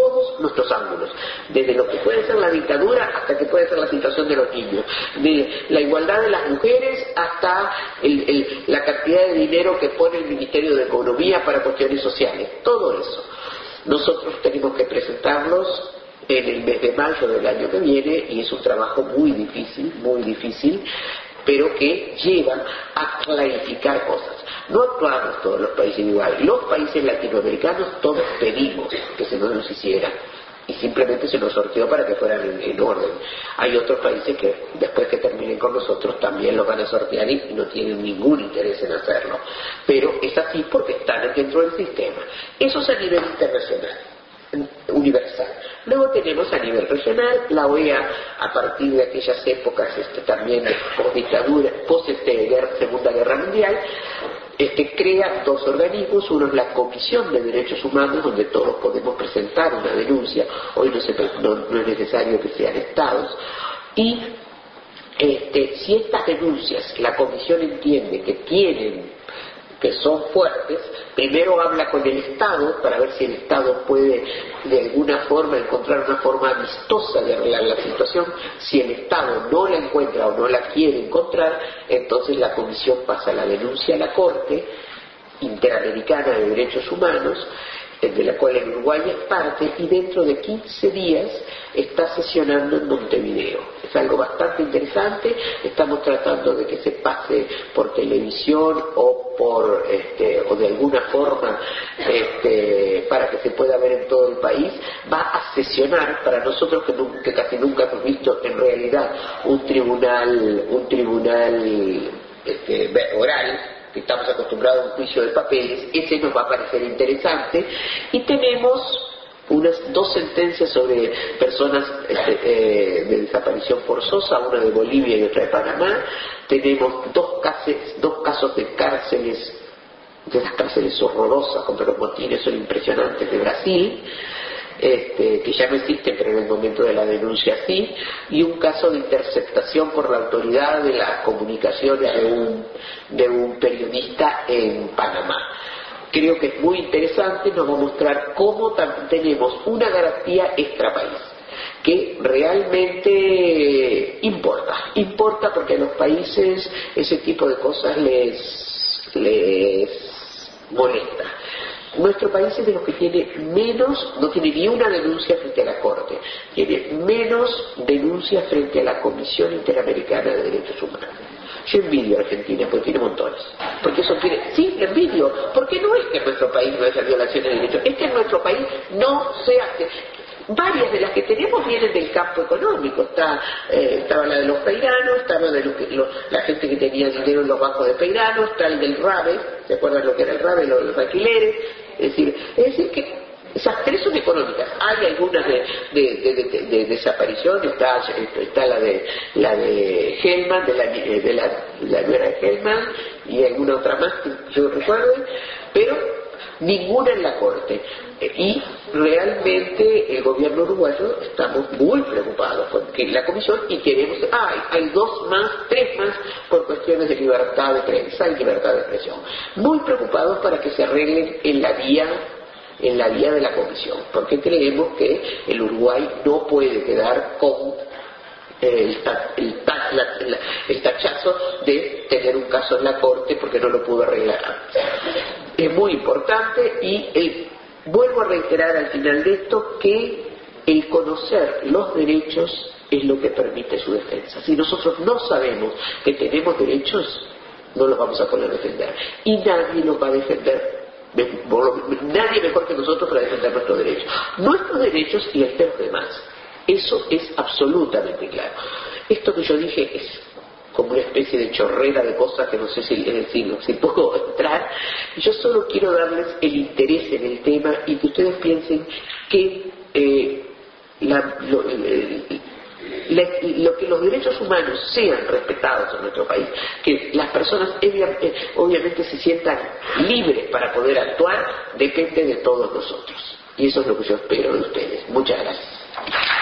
todos nuestros ángulos, desde lo que puede ser la dictadura hasta que puede ser la situación de los niños, de la igualdad de las mujeres hasta el, el, la cantidad de dinero que pone el Ministerio de Economía para cuestiones sociales, todo eso. Nosotros tenemos que presentarlos en el mes de mayo del año que viene y es un trabajo muy difícil, muy difícil, pero que lleva a clarificar cosas. No actuamos todos los países igual. Los países latinoamericanos todos pedimos que se nos hiciera y simplemente se nos sorteó para que fueran en, en orden. Hay otros países que después que terminen con nosotros también los van a sortear y no tienen ningún interés en hacerlo. Pero es así porque están dentro del sistema. Eso es a nivel internacional, universal. Luego tenemos a nivel regional la O E A, a partir de aquellas épocas este, también post dictadura, post este, guerra, Segunda Guerra Mundial, este, crea dos organismos. Uno es la Comisión de Derechos Humanos, donde todos podemos presentar una denuncia. Hoy no, se, no, no es necesario que sean estados. Y este, si estas denuncias la Comisión entiende que tienen, que son fuertes, primero habla con el Estado para ver si el Estado puede de alguna forma encontrar una forma amistosa de arreglar la situación. Si el Estado no la encuentra o no la quiere encontrar, entonces la Comisión pasa la denuncia a la Corte Interamericana de Derechos Humanos, de la cual el Uruguay es parte, y dentro de quince días está sesionando en Montevideo. Es algo bastante interesante. Estamos tratando de que se pase por televisión o por este, o de alguna forma este, para que se pueda ver en todo el país. Va a sesionar, para nosotros que, nunca, que casi nunca hemos visto en realidad un tribunal un tribunal este, oral, que estamos acostumbrados a un juicio de papeles, ese nos va a parecer interesante. Y tenemos unas dos sentencias sobre personas este, eh, de desaparición forzosa, una de Bolivia y otra de Panamá. Tenemos dos casos, dos casos de cárceles, de las cárceles horrorosas contra los motines, son impresionantes, de Brasil, Este, que ya no existen, pero en el momento de la denuncia sí, y un caso de interceptación por la autoridad de las comunicaciones de un, de un periodista en Panamá. Creo que es muy interesante, nos va a mostrar cómo tenemos una garantía extrapaís, que realmente importa, importa porque a los países ese tipo de cosas les, les molesta. Nuestro país es de los que tiene menos, no tiene ni una denuncia frente a la Corte, tiene menos denuncias frente a la Comisión Interamericana de Derechos Humanos. Yo envidio a Argentina porque tiene montones, porque eso tiene, sí, envidio, porque no es que en nuestro país no haya violaciones de derechos, es que en nuestro país no se hace. Varias de las que tenemos vienen del campo económico. Está, eh, estaba la de los peiranos, estaba de lo que, lo, la gente que tenía dinero en los bancos de Peirano, está el del RABE, ¿se acuerdan lo que era el RABE? Los, los alquileres. Es decir, es decir que esas tres son económicas. Hay algunas de, de, de, de, de desaparición, está, está la de la de Hellman, de la de la, la nuera de Hellman, y alguna otra más que yo recuerde, pero ninguna en la Corte. Y realmente el gobierno uruguayo estamos muy preocupados con la comisión y queremos, ah, hay, hay dos más, tres más por cuestiones de libertad de prensa y libertad de expresión. Muy preocupados para que se arreglen en la vía en la vía de la comisión, porque creemos que el Uruguay no puede quedar con el, el, el, el tachazo de tener un caso en la Corte porque no lo pudo arreglar antes. Es muy importante y el, vuelvo a reiterar al final de esto que el conocer los derechos es lo que permite su defensa. Si nosotros no sabemos que tenemos derechos, no los vamos a poder defender y nadie los va a defender. Nadie mejor que nosotros para defender nuestros derechos, nuestros derechos y el de los demás. Eso es absolutamente claro. Esto que yo dije es como una especie de chorrera de cosas que no sé si, si, si puedo entrar. Yo solo quiero darles el interés en el tema y que ustedes piensen que eh, la, lo, el, La, lo que los derechos humanos sean respetados en nuestro país, que las personas obviamente se sientan libres para poder actuar, depende de todos nosotros. Y eso es lo que yo espero de ustedes. Muchas gracias.